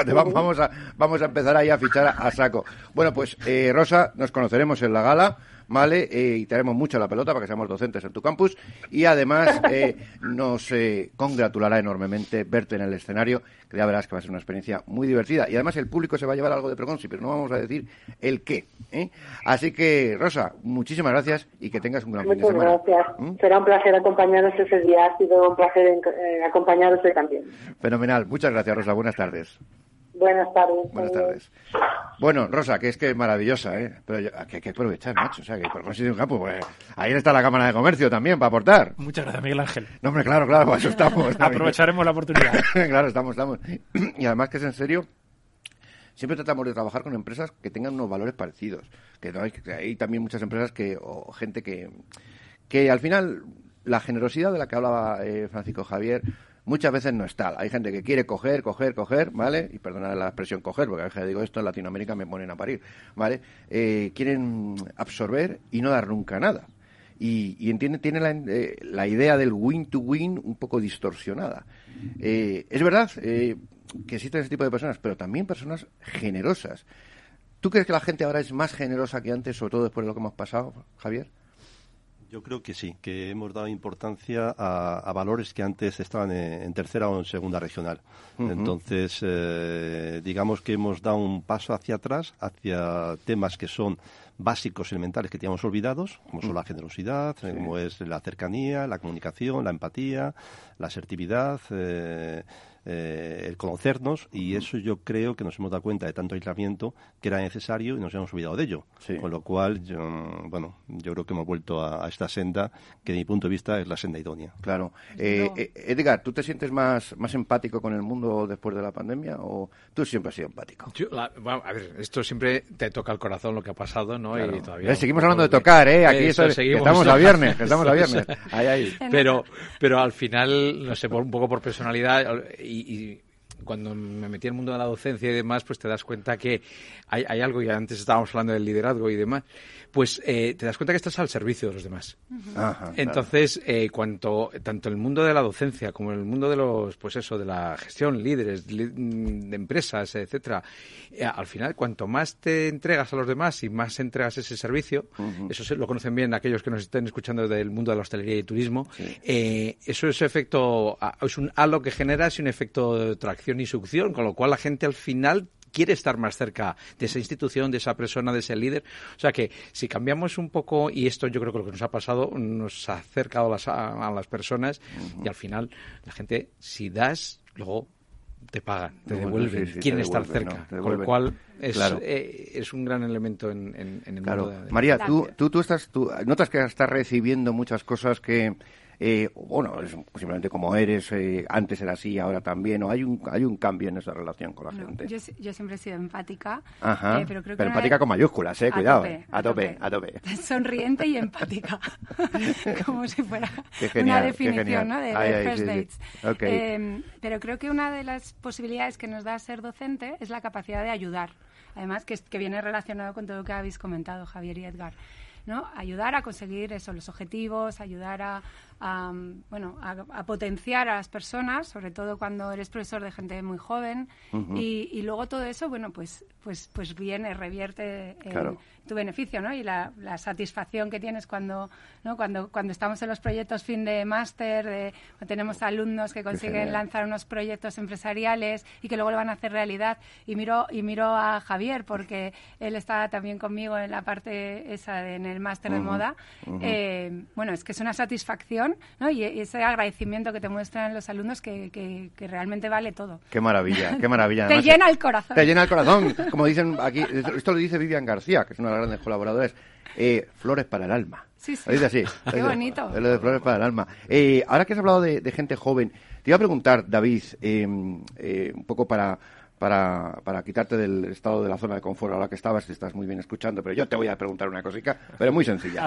S3: vamos a empezar ahí a fichar a saco. Bueno, pues Rosa, nos conoceremos en la gala. ¿vale? Y te haremos mucho la pelota para que seamos docentes en tu campus. Y además nos congratulará enormemente verte en el escenario, que ya verás que va a ser una experiencia muy divertida. Y además el público se va a llevar algo de Proconsi, pero no vamos a decir el qué. Así que, Rosa, muchísimas gracias y que tengas un gran fin de semana.
S14: Muchas gracias. Será un placer acompañaros ese día. Ha sido un placer acompañaros hoy también.
S3: Fenomenal. Muchas gracias, Rosa. Buenas tardes.
S14: Buenas tardes.
S3: Buenas tardes. Bueno, Rosa, que es maravillosa, pero hay que aprovechar, macho. O sea, que por conseguir un campo, pues ahí está la Cámara de Comercio también para aportar.
S4: Muchas gracias, Miguel Ángel.
S3: No, hombre, claro, para eso estamos.
S4: Aprovecharemos la oportunidad.
S3: Claro, estamos. Y además que es en serio, siempre tratamos de trabajar con empresas que tengan unos valores parecidos. Que hay también muchas empresas o gente que al final la generosidad de la que hablaba Francisco Javier muchas veces no es tal. Hay gente que quiere coger, ¿vale? Y perdonad la expresión coger, porque a veces digo esto, en Latinoamérica me ponen a parir, ¿vale? Quieren absorber y no dar nunca nada. Y tiene la idea del win to win un poco distorsionada. Es verdad que existen ese tipo de personas, pero también personas generosas. ¿Tú crees que la gente ahora es más generosa que antes, sobre todo después de lo que hemos pasado, Javier?
S6: Yo creo que sí, que hemos dado importancia a valores que antes estaban en tercera o en segunda regional. Entonces, digamos que hemos dado un paso hacia atrás, hacia temas que son básicos, elementales, que teníamos olvidados, como son la generosidad, como es la cercanía, la comunicación, la empatía, la asertividad, el conocernos, y eso yo creo que nos hemos dado cuenta de tanto aislamiento que era necesario y nos hemos olvidado de ello. Con lo cual, yo creo que hemos vuelto a esta senda que, de mi punto de vista, es la senda idónea.
S3: Claro. Edgar, ¿tú te sientes más empático con el mundo después de la pandemia o tú siempre has sido empático?
S5: A ver, esto siempre te toca el corazón lo que ha pasado, ¿no?
S3: Claro.
S5: Y todavía
S3: seguimos hablando de tocar, Aquí estamos a viernes, Ahí.
S5: Pero al final, no sé, un poco por personalidad y cuando me metí en el mundo de la docencia y demás, pues te das cuenta que hay algo, y antes estábamos hablando del liderazgo y demás, pues te das cuenta que estás al servicio de los demás.
S3: Ajá,
S5: entonces, tanto el mundo de la docencia como el mundo de de la gestión, líderes, de empresas, etcétera, al final, cuanto más te entregas a los demás y más entregas ese servicio, eso lo conocen bien aquellos que nos estén escuchando del mundo de la hostelería y turismo, eso es es un halo que generas y un efecto de tracción y succión, con lo cual la gente al final quiere estar más cerca de esa institución, de esa persona, de ese líder. O sea que si cambiamos un poco, y esto yo creo que lo que nos ha pasado, nos ha acercado a las personas, y al final la gente, si das, luego te pagan, te devuelven, quieren estar cerca. Con lo cual es un gran elemento en el mundo de...
S3: María, tú notas que estás recibiendo muchas cosas que... simplemente como eres, antes era así, ahora también, o hay un cambio en esa relación con la gente.
S13: Yo siempre he sido empática, pero creo que
S3: empática con mayúsculas, cuidado, a tope.
S13: Sonriente y empática, como si fuera una definición, ¿no? de First Dates.
S3: Okay.
S13: Pero creo que una de las posibilidades que nos da ser docente es la capacidad de ayudar, además que viene relacionado con todo lo que habéis comentado, Javier y Edgar, ¿no? Ayudar a conseguir los objetivos, ayudar a potenciar a las personas, sobre todo cuando eres profesor de gente muy joven, y luego todo eso, pues revierte tu beneficio, ¿no? Y la satisfacción que tienes cuando estamos en los proyectos fin de máster, tenemos alumnos que consiguen lanzar unos proyectos empresariales y que luego lo van a hacer realidad. Y miro a Javier, porque él está también conmigo en la parte esa en el máster de moda. Es que es una satisfacción, ¿no? Y ese agradecimiento que te muestran los alumnos que realmente vale todo.
S3: Qué maravilla.
S13: Te llena el corazón.
S3: Te llena el corazón. Como dicen aquí, esto lo dice Vivian García, que es una de las grandes colaboradoras, flores para el alma.
S13: Sí.
S3: Lo dice así.
S13: Qué bonito.
S3: Lo de flores para el alma. Ahora que has hablado de gente joven, te iba a preguntar, David, un poco para quitarte del estado de la zona de confort, ahora que estás muy bien escuchando, pero yo te voy a preguntar una cosita, pero muy sencilla.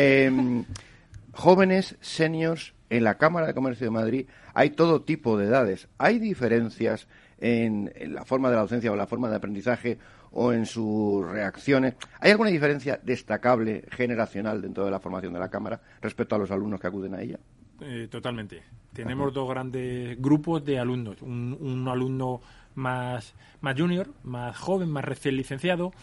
S3: Jóvenes, seniors, en la Cámara de Comercio de Madrid hay todo tipo de edades. ¿Hay diferencias en la forma de la docencia o la forma de aprendizaje o en sus reacciones? ¿Hay alguna diferencia destacable generacional dentro de la formación de la Cámara respecto a los alumnos que acuden a ella?
S4: Totalmente. Tenemos dos grandes grupos de alumnos. Un alumno más junior, más joven, más recién licenciado,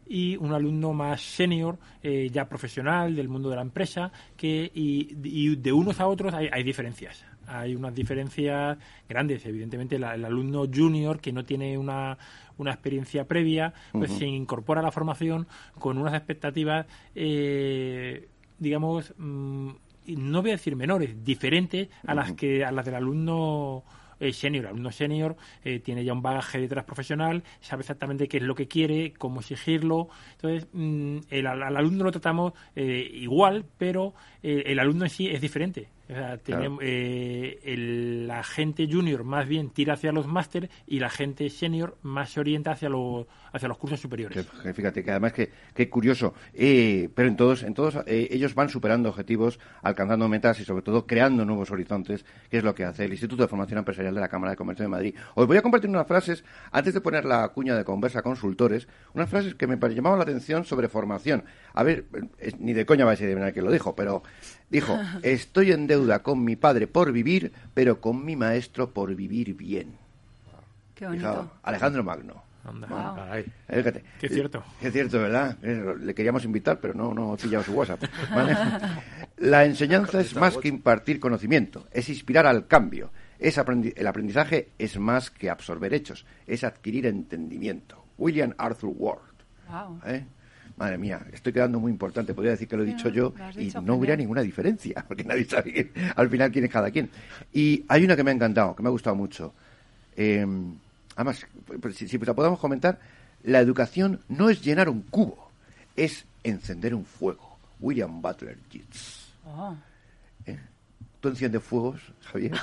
S4: y un alumno más senior, ya profesional del mundo de la empresa, y de unos a otros hay diferencias. Hay unas diferencias grandes. Evidentemente, el alumno junior que no tiene una experiencia previa, pues se incorpora a la formación con unas expectativas, digamos, no voy a decir menores, diferentes a las del alumno senior. El alumno senior tiene ya un bagaje detrás profesional, sabe exactamente qué es lo que quiere, cómo exigirlo. Entonces, al alumno lo tratamos igual, pero el alumno en sí es diferente. O sea, claro. La gente junior más bien tira hacia los máster y la gente senior más se orienta hacia los cursos superiores.
S3: Fíjate que además que curioso, pero en todos ellos van superando objetivos, alcanzando metas y sobre todo creando nuevos horizontes, que es lo que hace el Instituto de Formación Empresarial de la Cámara de Comercio de Madrid. Os voy a compartir unas frases, antes de poner la cuña de Conversa Consultores, unas frases que me llamaban la atención sobre formación. A ver, ni de coña va a ser de manera que lo dijo, pero dijo: estoy en deuda con mi padre por vivir, pero con mi maestro por vivir bien.
S13: Qué bonito.
S3: Fijaos, Alejandro Magno.
S4: Wow.
S3: Fíjate.
S4: Qué cierto.
S3: Qué cierto, ¿verdad? Le queríamos invitar, pero no pillado su WhatsApp. ¿Vale? La enseñanza es más que impartir conocimiento, es inspirar al cambio. El aprendizaje es más que absorber hechos, es adquirir entendimiento. William Arthur Ward.
S13: Wow.
S3: Madre mía, estoy quedando muy importante. Podría decir que lo he dicho yo y no hubiera ninguna diferencia, porque nadie sabe al final quién es cada quien. Y hay una que me ha encantado, que me ha gustado mucho. Además, si la podemos comentar, la educación no es llenar un cubo, es encender un fuego. William Butler Yeats.
S13: Oh.
S3: ¿Tú enciendes fuegos, Javier?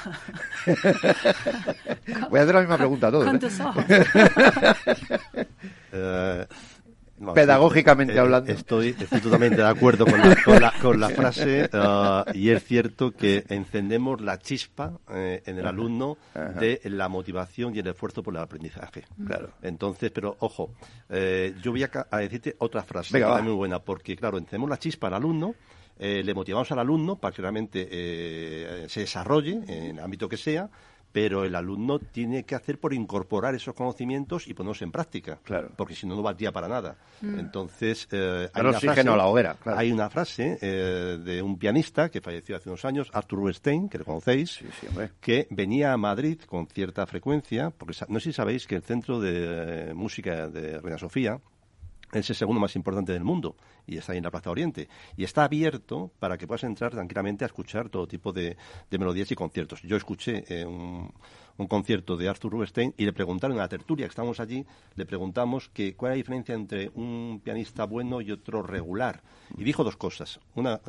S3: Voy a hacer la misma pregunta a todos.
S13: Con tus ojos.
S6: No,
S3: pedagógicamente hablando.
S6: Estoy totalmente de acuerdo con la frase, y es cierto que encendemos la chispa en el alumno de la motivación y el esfuerzo por el aprendizaje. Claro. Entonces, pero ojo, yo voy a decirte otra frase.
S3: Venga,
S6: muy buena, porque claro, encendemos la chispa al alumno, le motivamos al alumno para que realmente se desarrolle en el ámbito que sea, pero el alumno tiene que hacer por incorporar esos conocimientos y ponerlos en práctica, claro, porque si no, no valdría para nada. Entonces, hay una frase de un pianista que falleció hace unos años, Arthur Rubinstein, que lo conocéis, que venía a Madrid con cierta frecuencia, porque no sé si sabéis que el Centro de Música de Reina Sofía es el segundo más importante del mundo y está ahí en la Plaza Oriente y está abierto para que puedas entrar tranquilamente a escuchar todo tipo de melodías y conciertos. Yo escuché un concierto de Arthur Rubinstein y le preguntaron en la tertulia que estábamos allí, le preguntamos que cuál es la diferencia entre un pianista bueno y otro regular, y dijo dos cosas. Una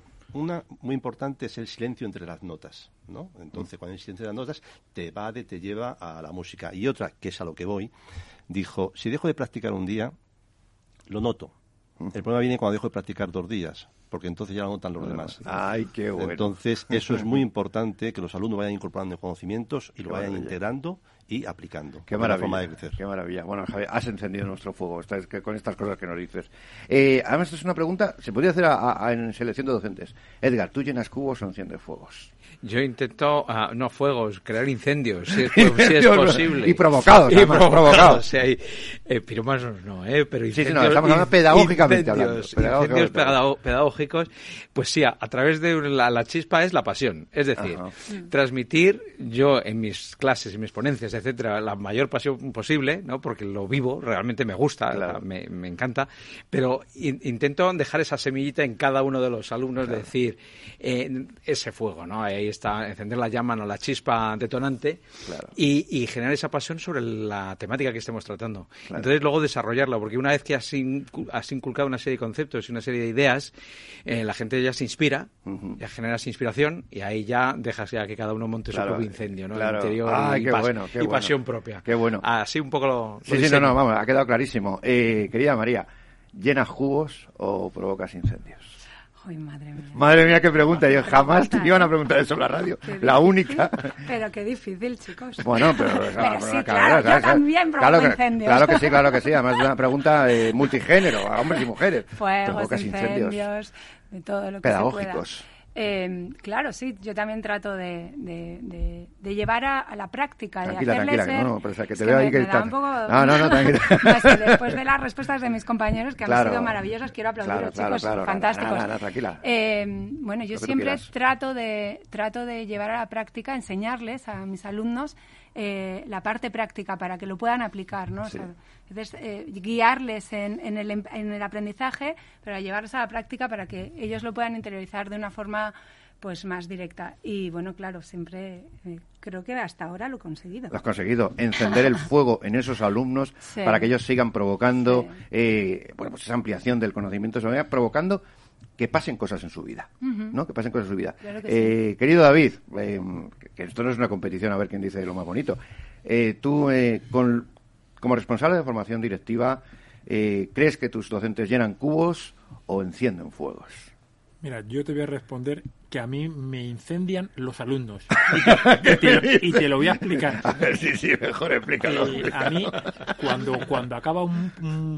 S6: muy importante es el silencio entre las notas, ¿no? Entonces, cuando hay silencio entre las notas, te lleva a la música. Y otra, que es a lo que voy, dijo: si dejo de practicar un día, lo noto. El problema viene cuando dejo de practicar 2 días, porque entonces ya lo notan los demás.
S3: ¡Ay, qué bueno!
S6: Entonces, eso es muy importante, que los alumnos vayan incorporando conocimientos y lo vayan integrando y aplicando.
S3: ¡Qué maravilla! Forma de crecer. ¡Qué maravilla! Bueno, Javier, has encendido nuestro fuego con estas cosas que nos dices. Además, esta es una pregunta, se podría hacer en selección de docentes. Edgar, ¿tú llenas cubos o enciendes fuegos?
S5: Yo intento, no fuegos, crear incendios, si es posible.
S3: Y provocados, provocados.
S5: Si hay, piromanos no, pero incendios.
S3: Sí, no, estamos hablando pedagógicamente hablando.
S5: Incendios pedagógicos, pues sí, a través de la chispa es la pasión. Es decir, transmitir yo en mis clases, en mis ponencias, etcétera, la mayor pasión posible, ¿no? Porque lo vivo, realmente me gusta, claro, me encanta, pero intento dejar esa semillita en cada uno de los alumnos, claro, de decir, ese fuego, ¿no? Ahí está, encender la llama, no la chispa detonante, claro, y generar esa pasión sobre la temática que estemos tratando. Claro. Entonces, luego desarrollarla, porque una vez que has inculcado una serie de conceptos y una serie de ideas, la gente ya se inspira, ya generas inspiración, y ahí ya dejas ya que cada uno monte su propio incendio, ¿no?
S3: Claro.
S5: El interior y pasión propia.
S3: Qué bueno.
S5: Así un poco lo
S3: vamos, ha quedado clarísimo. Querida María, ¿llenas jugos o provocas incendios?
S13: Ay, madre mía.
S3: Madre mía, qué pregunta. Yo jamás te iban a preguntar eso en la radio. La única.
S13: Pero qué difícil, chicos.
S3: Bueno, pero
S13: sí, claro, yo también provoco incendios.
S3: Claro que sí. Además, es una pregunta multigénero, a hombres y mujeres.
S13: Fuegos, incendios, de todo lo que
S3: pedagógicos.
S13: Se pueda. Claro, sí, yo también trato de llevar a la práctica.
S3: Tranquila,
S13: no,
S3: pero que te veo ahí que estás...
S13: No, tranquila. Después de las respuestas de mis compañeros, que han sido maravillosas, quiero aplaudir a los chicos fantásticos.
S3: Tranquila.
S13: Bueno, yo siempre trato de llevar a la práctica, enseñarles a mis alumnos la parte práctica para que lo puedan aplicar, ¿no?
S3: Sí.
S13: O sea, entonces, guiarles en el aprendizaje, pero llevarlos a la práctica para que ellos lo puedan interiorizar de una forma pues más directa. Y bueno, claro, siempre creo que hasta ahora lo he conseguido.
S3: Lo has conseguido, encender el fuego en esos alumnos para que ellos sigan provocando pues esa ampliación del conocimiento, provocando que pasen cosas en su vida, ¿no? Que pasen cosas en su vida.
S13: Claro que sí.
S3: Querido David, que esto no es una competición a ver quién dice lo más bonito. Tú, como responsable de formación directiva, ¿crees que tus docentes llenan cubos o encienden fuegos?
S4: Mira, yo te voy a responder que a mí me incendian los alumnos. Y te lo voy a explicar.
S3: A ver, sí, mejor explícalo.
S4: A mí, cuando acaba un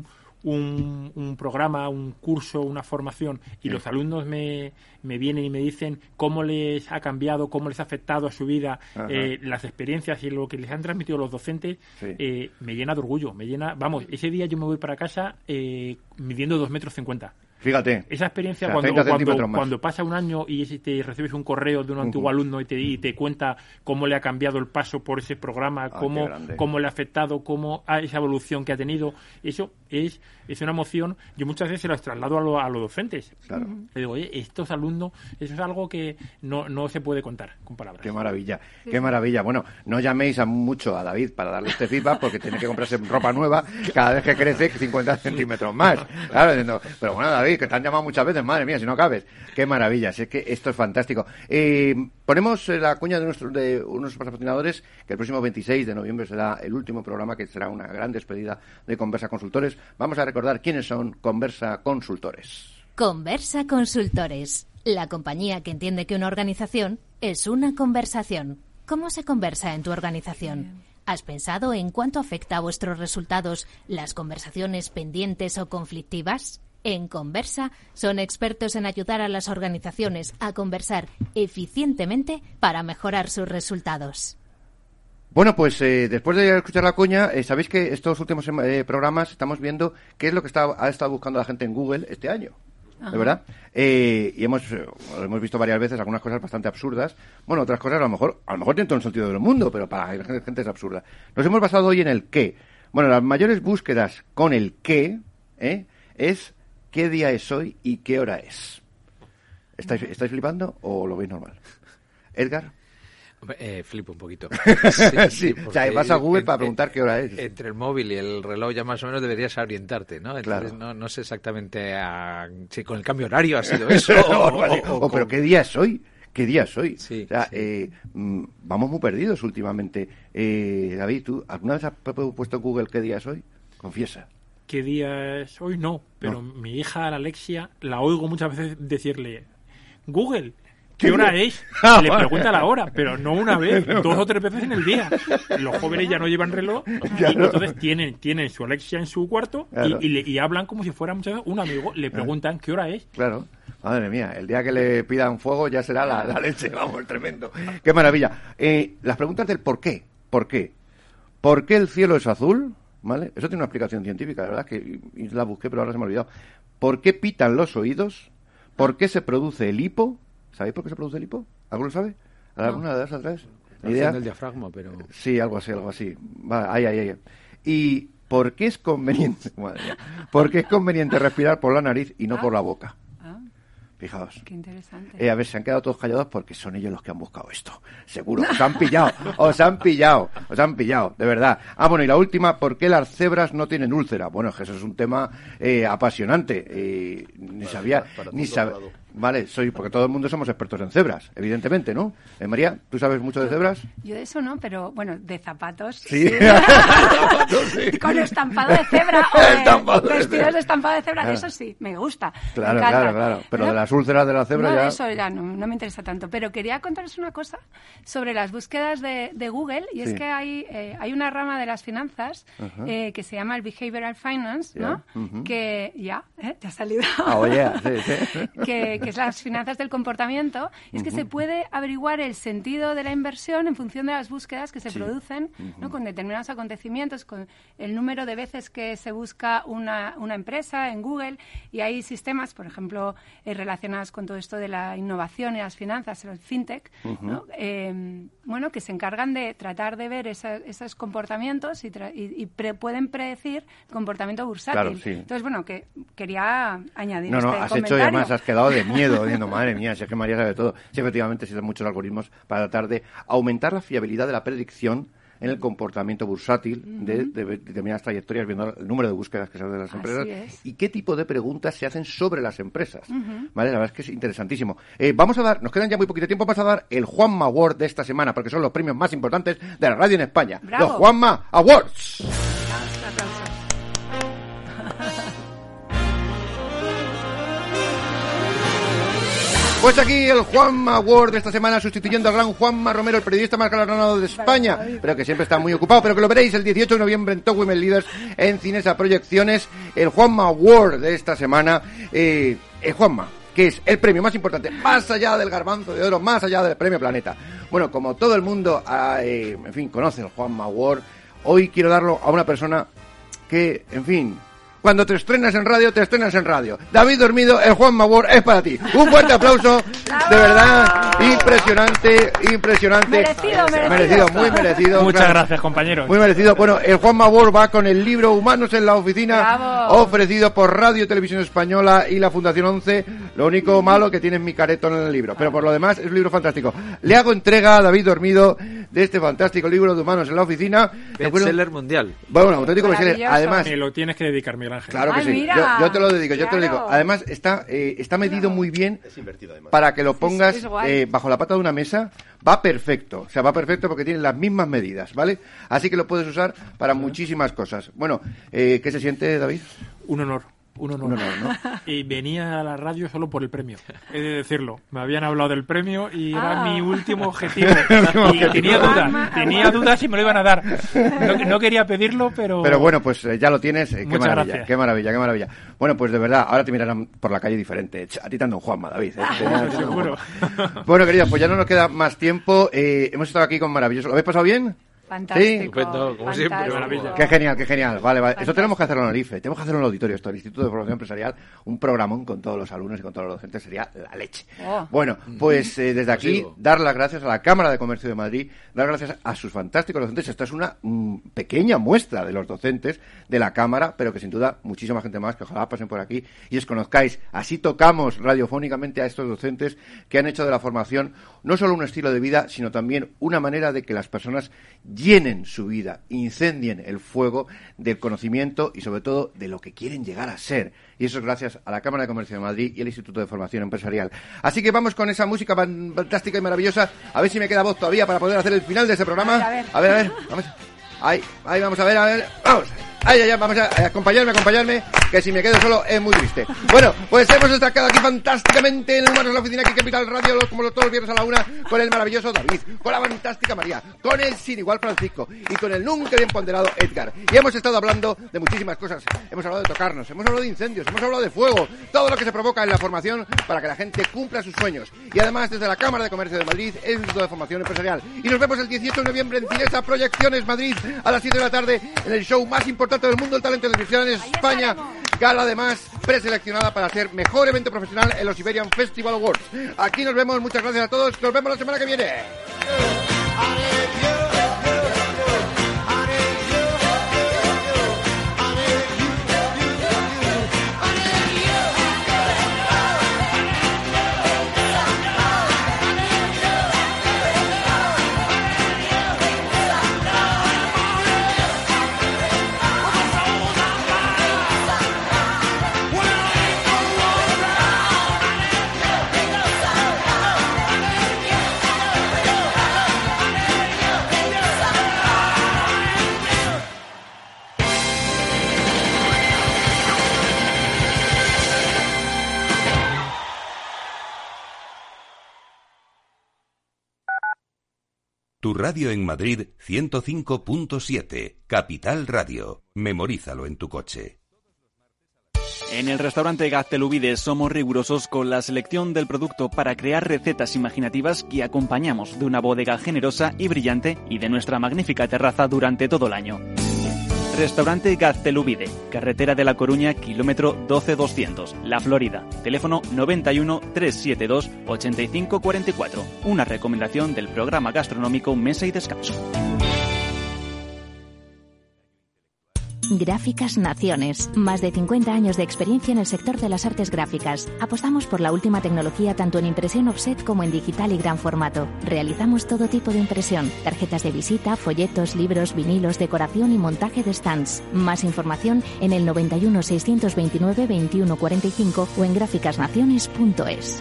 S4: programa, un curso, una formación, y los alumnos me vienen y me dicen cómo les ha cambiado, cómo les ha afectado a su vida, las experiencias y lo que les han transmitido los docentes, me llena de orgullo, ese día yo me voy para casa midiendo 2,50 metros.
S3: Fíjate.
S4: Esa experiencia,
S3: o sea,
S4: cuando pasa un año y te recibes un correo de un antiguo alumno y te cuenta cómo le ha cambiado el paso por ese programa, cómo le ha afectado, esa evolución que ha tenido, eso es una emoción. Yo muchas veces se las traslado a los docentes.
S3: Claro.
S4: Le digo, oye, estos alumnos, eso es algo que no se puede contar con palabras.
S3: Qué maravilla, qué maravilla. Bueno, no llaméis mucho a David para darle este feedback porque tiene que comprarse ropa nueva cada vez que crece 50 centímetros más. Claro, pero bueno, David, que te han llamado muchas veces, madre mía, si no cabes. Qué maravilla, es que esto es fantástico. Ponemos la cuña de unos patrocinadores, que el próximo 26 de noviembre será el último programa, que será una gran despedida de Conversa Consultores. Vamos a recordar quiénes son Conversa Consultores.
S15: Conversa Consultores, la compañía que entiende que una organización es una conversación. ¿Cómo se conversa en tu organización? ¿Has pensado en cuánto afecta a vuestros resultados las conversaciones pendientes o conflictivas? En Conversa son expertos en ayudar a las organizaciones a conversar eficientemente para mejorar sus resultados.
S3: Bueno, pues después de escuchar la cuña, sabéis que estos últimos programas estamos viendo qué es lo que ha estado buscando la gente en Google este año. ¿De verdad? Y hemos visto varias veces algunas cosas bastante absurdas. Bueno, otras cosas a lo mejor tienen todo el sentido del mundo, pero para la gente es absurda. Nos hemos basado hoy en el qué. Bueno, las mayores búsquedas con el qué es qué día es hoy y qué hora es. ¿Estáis flipando o lo veis normal? ¿Edgar?
S5: Flipo un poquito.
S3: Sí, o sea, vas a Google para preguntar qué hora es.
S5: Entre el móvil y el reloj ya más o menos deberías orientarte, ¿no? Entonces no sé exactamente si con el cambio horario ha sido eso.
S3: Pero ¿qué día es hoy? ¿Qué día es hoy?
S5: Sí,
S3: o sea, vamos muy perdidos últimamente. David, ¿tú alguna vez has puesto en Google qué día es hoy? Confiesa.
S4: ¿Qué día es hoy? No, pero mi hija, la Alexia, la oigo muchas veces decirle, Google, ¿qué hora es? Le pregunta la hora, pero no una vez, 2 o 3 veces en el día. Los jóvenes ya no llevan reloj, y entonces tienen su Alexia en su cuarto y hablan como si fuera muchas veces un amigo, le preguntan qué hora es.
S3: Claro. Madre mía, el día que le pidan fuego ya será la leche, vamos, tremendo. Qué maravilla. Las preguntas del por qué. ¿Por qué? ¿Por qué el cielo es azul? ¿Vale? Eso tiene una explicación científica, la verdad, que la busqué, pero ahora se me ha olvidado. ¿Por qué pitan los oídos? ¿Por qué se produce el hipo? ¿Sabéis por qué se produce el hipo? ¿Alguno sabe? ¿Alguna de esas atrás?
S5: ¿Ni idea? El diafragma, pero...
S3: Sí, algo así. Va, ahí. ¿Y por qué es conveniente? Madre mía. ¿Por qué es conveniente respirar por la nariz y no por la boca? Fijaos.
S13: Qué interesante.
S3: A ver, se han quedado todos callados porque son ellos los que han buscado esto. Seguro. Os han pillado. De verdad. Bueno, y la última, ¿por qué las cebras no tienen úlcera? Bueno, es que eso es un tema apasionante. Ni sabía. Vale, porque todo el mundo somos expertos en cebras, evidentemente, ¿no? María, ¿tú sabes mucho de cebras?
S13: Yo de eso no, pero bueno, de zapatos.
S3: Sí.
S13: Con estampado de cebra o vestidos de estampado de cebra, eso sí, me gusta.
S3: Claro. Pero de las úlceras de la cebra ya...
S13: Eso ya no me interesa tanto. Pero quería contaros una cosa sobre las búsquedas de Google, y es que hay una rama de las finanzas que se llama el Behavioral Finance, ¿no? Que te ha salido.
S3: Sí.
S13: que que es las finanzas del comportamiento, es que se puede averiguar el sentido de la inversión en función de las búsquedas que se producen, ¿no? Con determinados acontecimientos, con el número de veces que se busca una empresa en Google, y hay sistemas, por ejemplo, relacionados con todo esto de la innovación y las finanzas, el fintech, ¿no? Bueno, que se encargan de tratar de ver esos comportamientos y pueden predecir comportamiento bursátil.
S3: Claro, sí.
S13: Entonces, bueno, que quería añadir
S3: has
S13: comentario.
S3: hecho y además has quedado de miedo, diciendo, madre mía, si es que María sabe todo. Sí, efectivamente, existen muchos algoritmos para tratar de aumentar la fiabilidad de la predicción en el comportamiento bursátil de determinadas trayectorias, viendo el número de búsquedas que se hacen de las empresas y qué tipo de preguntas se hacen sobre las empresas. ¿Vale? La verdad es que es interesantísimo. Vamos a dar, nos quedan ya muy poquito tiempo, vamos a dar el Juanma Award de esta semana, porque son los premios más importantes de la radio en España.
S13: ¡Bravo!
S3: Los Juanma Awards.
S13: Aplausos.
S3: Pues aquí el Juanma Award de esta semana, sustituyendo al gran Juanma Romero, el periodista más galardonado de España, pero que siempre está muy ocupado, pero que lo veréis el 18 de noviembre en Top Women Leaders, en Cinesa Proyecciones. El Juanma Award de esta semana, el Juanma, que es el premio más importante, más allá del Garbanzo de Oro, más allá del Premio Planeta. Bueno, como todo el mundo, en fin, conoce el Juanma Award, hoy quiero darlo a una persona que, en fin, cuando te estrenas en radio, te estrenas en radio. David Dormido, el Juanma Award es para ti. Un fuerte aplauso, de verdad, impresionante. Merecido, muy merecido.
S4: Muchas gracias, compañeros.
S3: Muy merecido. Bueno, el Juanma Award va con el libro Humanos en la Oficina,
S13: ¡bravo!,
S3: ofrecido por Radio Televisión Española y la Fundación 11. Lo único malo que tiene es mi careto en el libro, pero por lo demás es un libro fantástico. Le hago entrega a David Dormido de este fantástico libro de Humanos en la Oficina.
S5: Bestseller mundial.
S3: Bueno, auténtico bestseller. Además,
S4: me lo tienes que dedicar, Miguel Ángel.
S3: Claro que sí.
S13: Mira,
S3: yo te lo dedico, yo te lo digo. Además, está medido muy bien para que lo pongas bajo la pata de una mesa. Va perfecto, o sea, va perfecto porque tiene las mismas medidas, ¿vale? Así que lo puedes usar para muchísimas cosas. Bueno, ¿qué se siente, David?
S4: Un honor, ¿no? Y venía a la radio solo por el premio, he de decirlo. Me habían hablado del premio y era mi último objetivo. Y tenía dudas si me lo iban a dar. No quería pedirlo, pero...
S3: Pero bueno, pues ya lo tienes.
S4: Muchas gracias.
S3: Qué maravilla. Bueno, pues de verdad, ahora te mirarán por la calle diferente. A ti te ando un Juanma, David.
S4: Seguro.
S3: Bueno, queridos, pues ya no nos queda más tiempo. Hemos estado aquí con maravilloso. ¿Lo habéis pasado bien?
S13: Fantástico.
S3: Sí,
S5: como siempre,
S4: maravilla.
S3: Qué genial. Vale. Eso tenemos que hacerlo en el IFE. Tenemos que hacerlo en el auditorio, esto, el Instituto de Formación Empresarial, un programón con todos los alumnos y con todos los docentes, sería la leche. Bueno, pues desde aquí, dar las gracias a la Cámara de Comercio de Madrid, dar gracias a sus fantásticos docentes. Esta es una pequeña muestra de los docentes de la Cámara, pero que sin duda muchísima gente más que ojalá pasen por aquí y os conozcáis. Así tocamos radiofónicamente a estos docentes que han hecho de la formación no solo un estilo de vida, sino también una manera de que las personas llenen su vida, incendien el fuego del conocimiento y sobre todo de lo que quieren llegar a ser. Y eso es gracias a la Cámara de Comercio de Madrid y el Instituto de Formación Empresarial. Así que vamos con esa música fantástica y maravillosa. A ver si me queda voz todavía para poder hacer el final de ese programa. A ver. Vamos. Ahí, vamos a ver. Vamos. Vamos a acompañarme, que si me quedo solo es muy triste. Bueno, pues hemos estado aquí fantásticamente en Humanos en la Oficina, aquí en Capital Radio, como todos los viernes a la 1, con el maravilloso David, con la fantástica María, con el sin igual Francisco y con el nunca bien ponderado Edgar. Y hemos estado hablando de muchísimas cosas. Hemos hablado de tocarnos, hemos hablado de incendios, hemos hablado de fuego, todo lo que se provoca en la formación para que la gente cumpla sus sueños. Y además desde la Cámara de Comercio de Madrid, el Instituto de Formación Empresarial. Y nos vemos el 18 de noviembre en Cinesa Proyecciones Madrid a las 7 de la tarde en el show más importante del mundo, el talento televisión en España. Gala además preseleccionada para ser mejor evento profesional en los Iberian Festival Awards. Aquí nos vemos, muchas gracias a todos, nos vemos la semana que viene.
S2: Tu radio en Madrid 105.7, Capital Radio. Memorízalo en tu coche.
S16: En el restaurante Gaztelubides somos rigurosos con la selección del producto para crear recetas imaginativas que acompañamos de una bodega generosa y brillante y de nuestra magnífica terraza durante todo el año. Restaurante Gaztelubide, carretera de La Coruña, kilómetro 12200, La Florida. Teléfono 91 372 8544. Una recomendación del programa gastronómico Mesa y Descanso.
S15: Gráficas Naciones. Más de 50 años de experiencia en el sector de las artes gráficas. Apostamos por la última tecnología tanto en impresión offset como en digital y gran formato. Realizamos todo tipo de impresión. Tarjetas de visita, folletos, libros, vinilos, decoración y montaje de stands. Más información en el 91 629 2145 o en gráficasnaciones.es.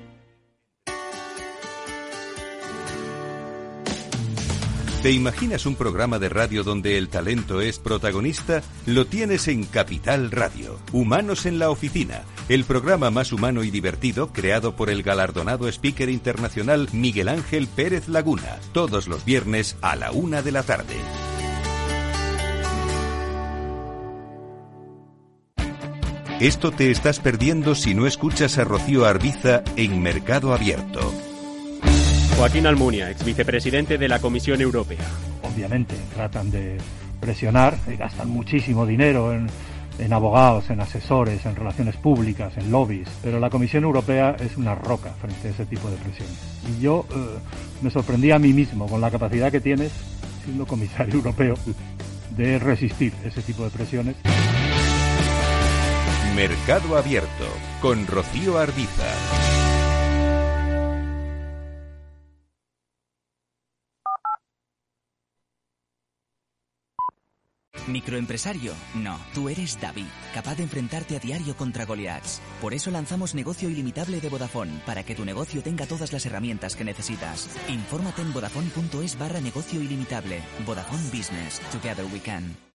S2: ¿Te imaginas un programa de radio donde el talento es protagonista? Lo tienes en Capital Radio. Humanos en la Oficina, el programa más humano y divertido creado por el galardonado speaker internacional Miguel Ángel Pérez Laguna. Todos los viernes a la 1 de la tarde. Esto te estás perdiendo si no escuchas a Rocío Arbiza en Mercado Abierto.
S8: Joaquín Almunia, ex vicepresidente de la Comisión Europea.
S17: Obviamente tratan de presionar, gastan muchísimo dinero en abogados, en asesores, en relaciones públicas, en lobbies, pero la Comisión Europea es una roca frente a ese tipo de presiones. Y yo me sorprendí a mí mismo con la capacidad que tienes, siendo comisario europeo, de resistir ese tipo de presiones.
S2: Mercado Abierto, con Rocío Arbiza.
S18: ¿Microempresario? No, tú eres David, capaz de enfrentarte a diario contra Goliaths. Por eso lanzamos Negocio Ilimitable de Vodafone, para que tu negocio tenga todas las herramientas que necesitas. Infórmate en vodafone.es/negocio ilimitable. Vodafone Business. Together we can.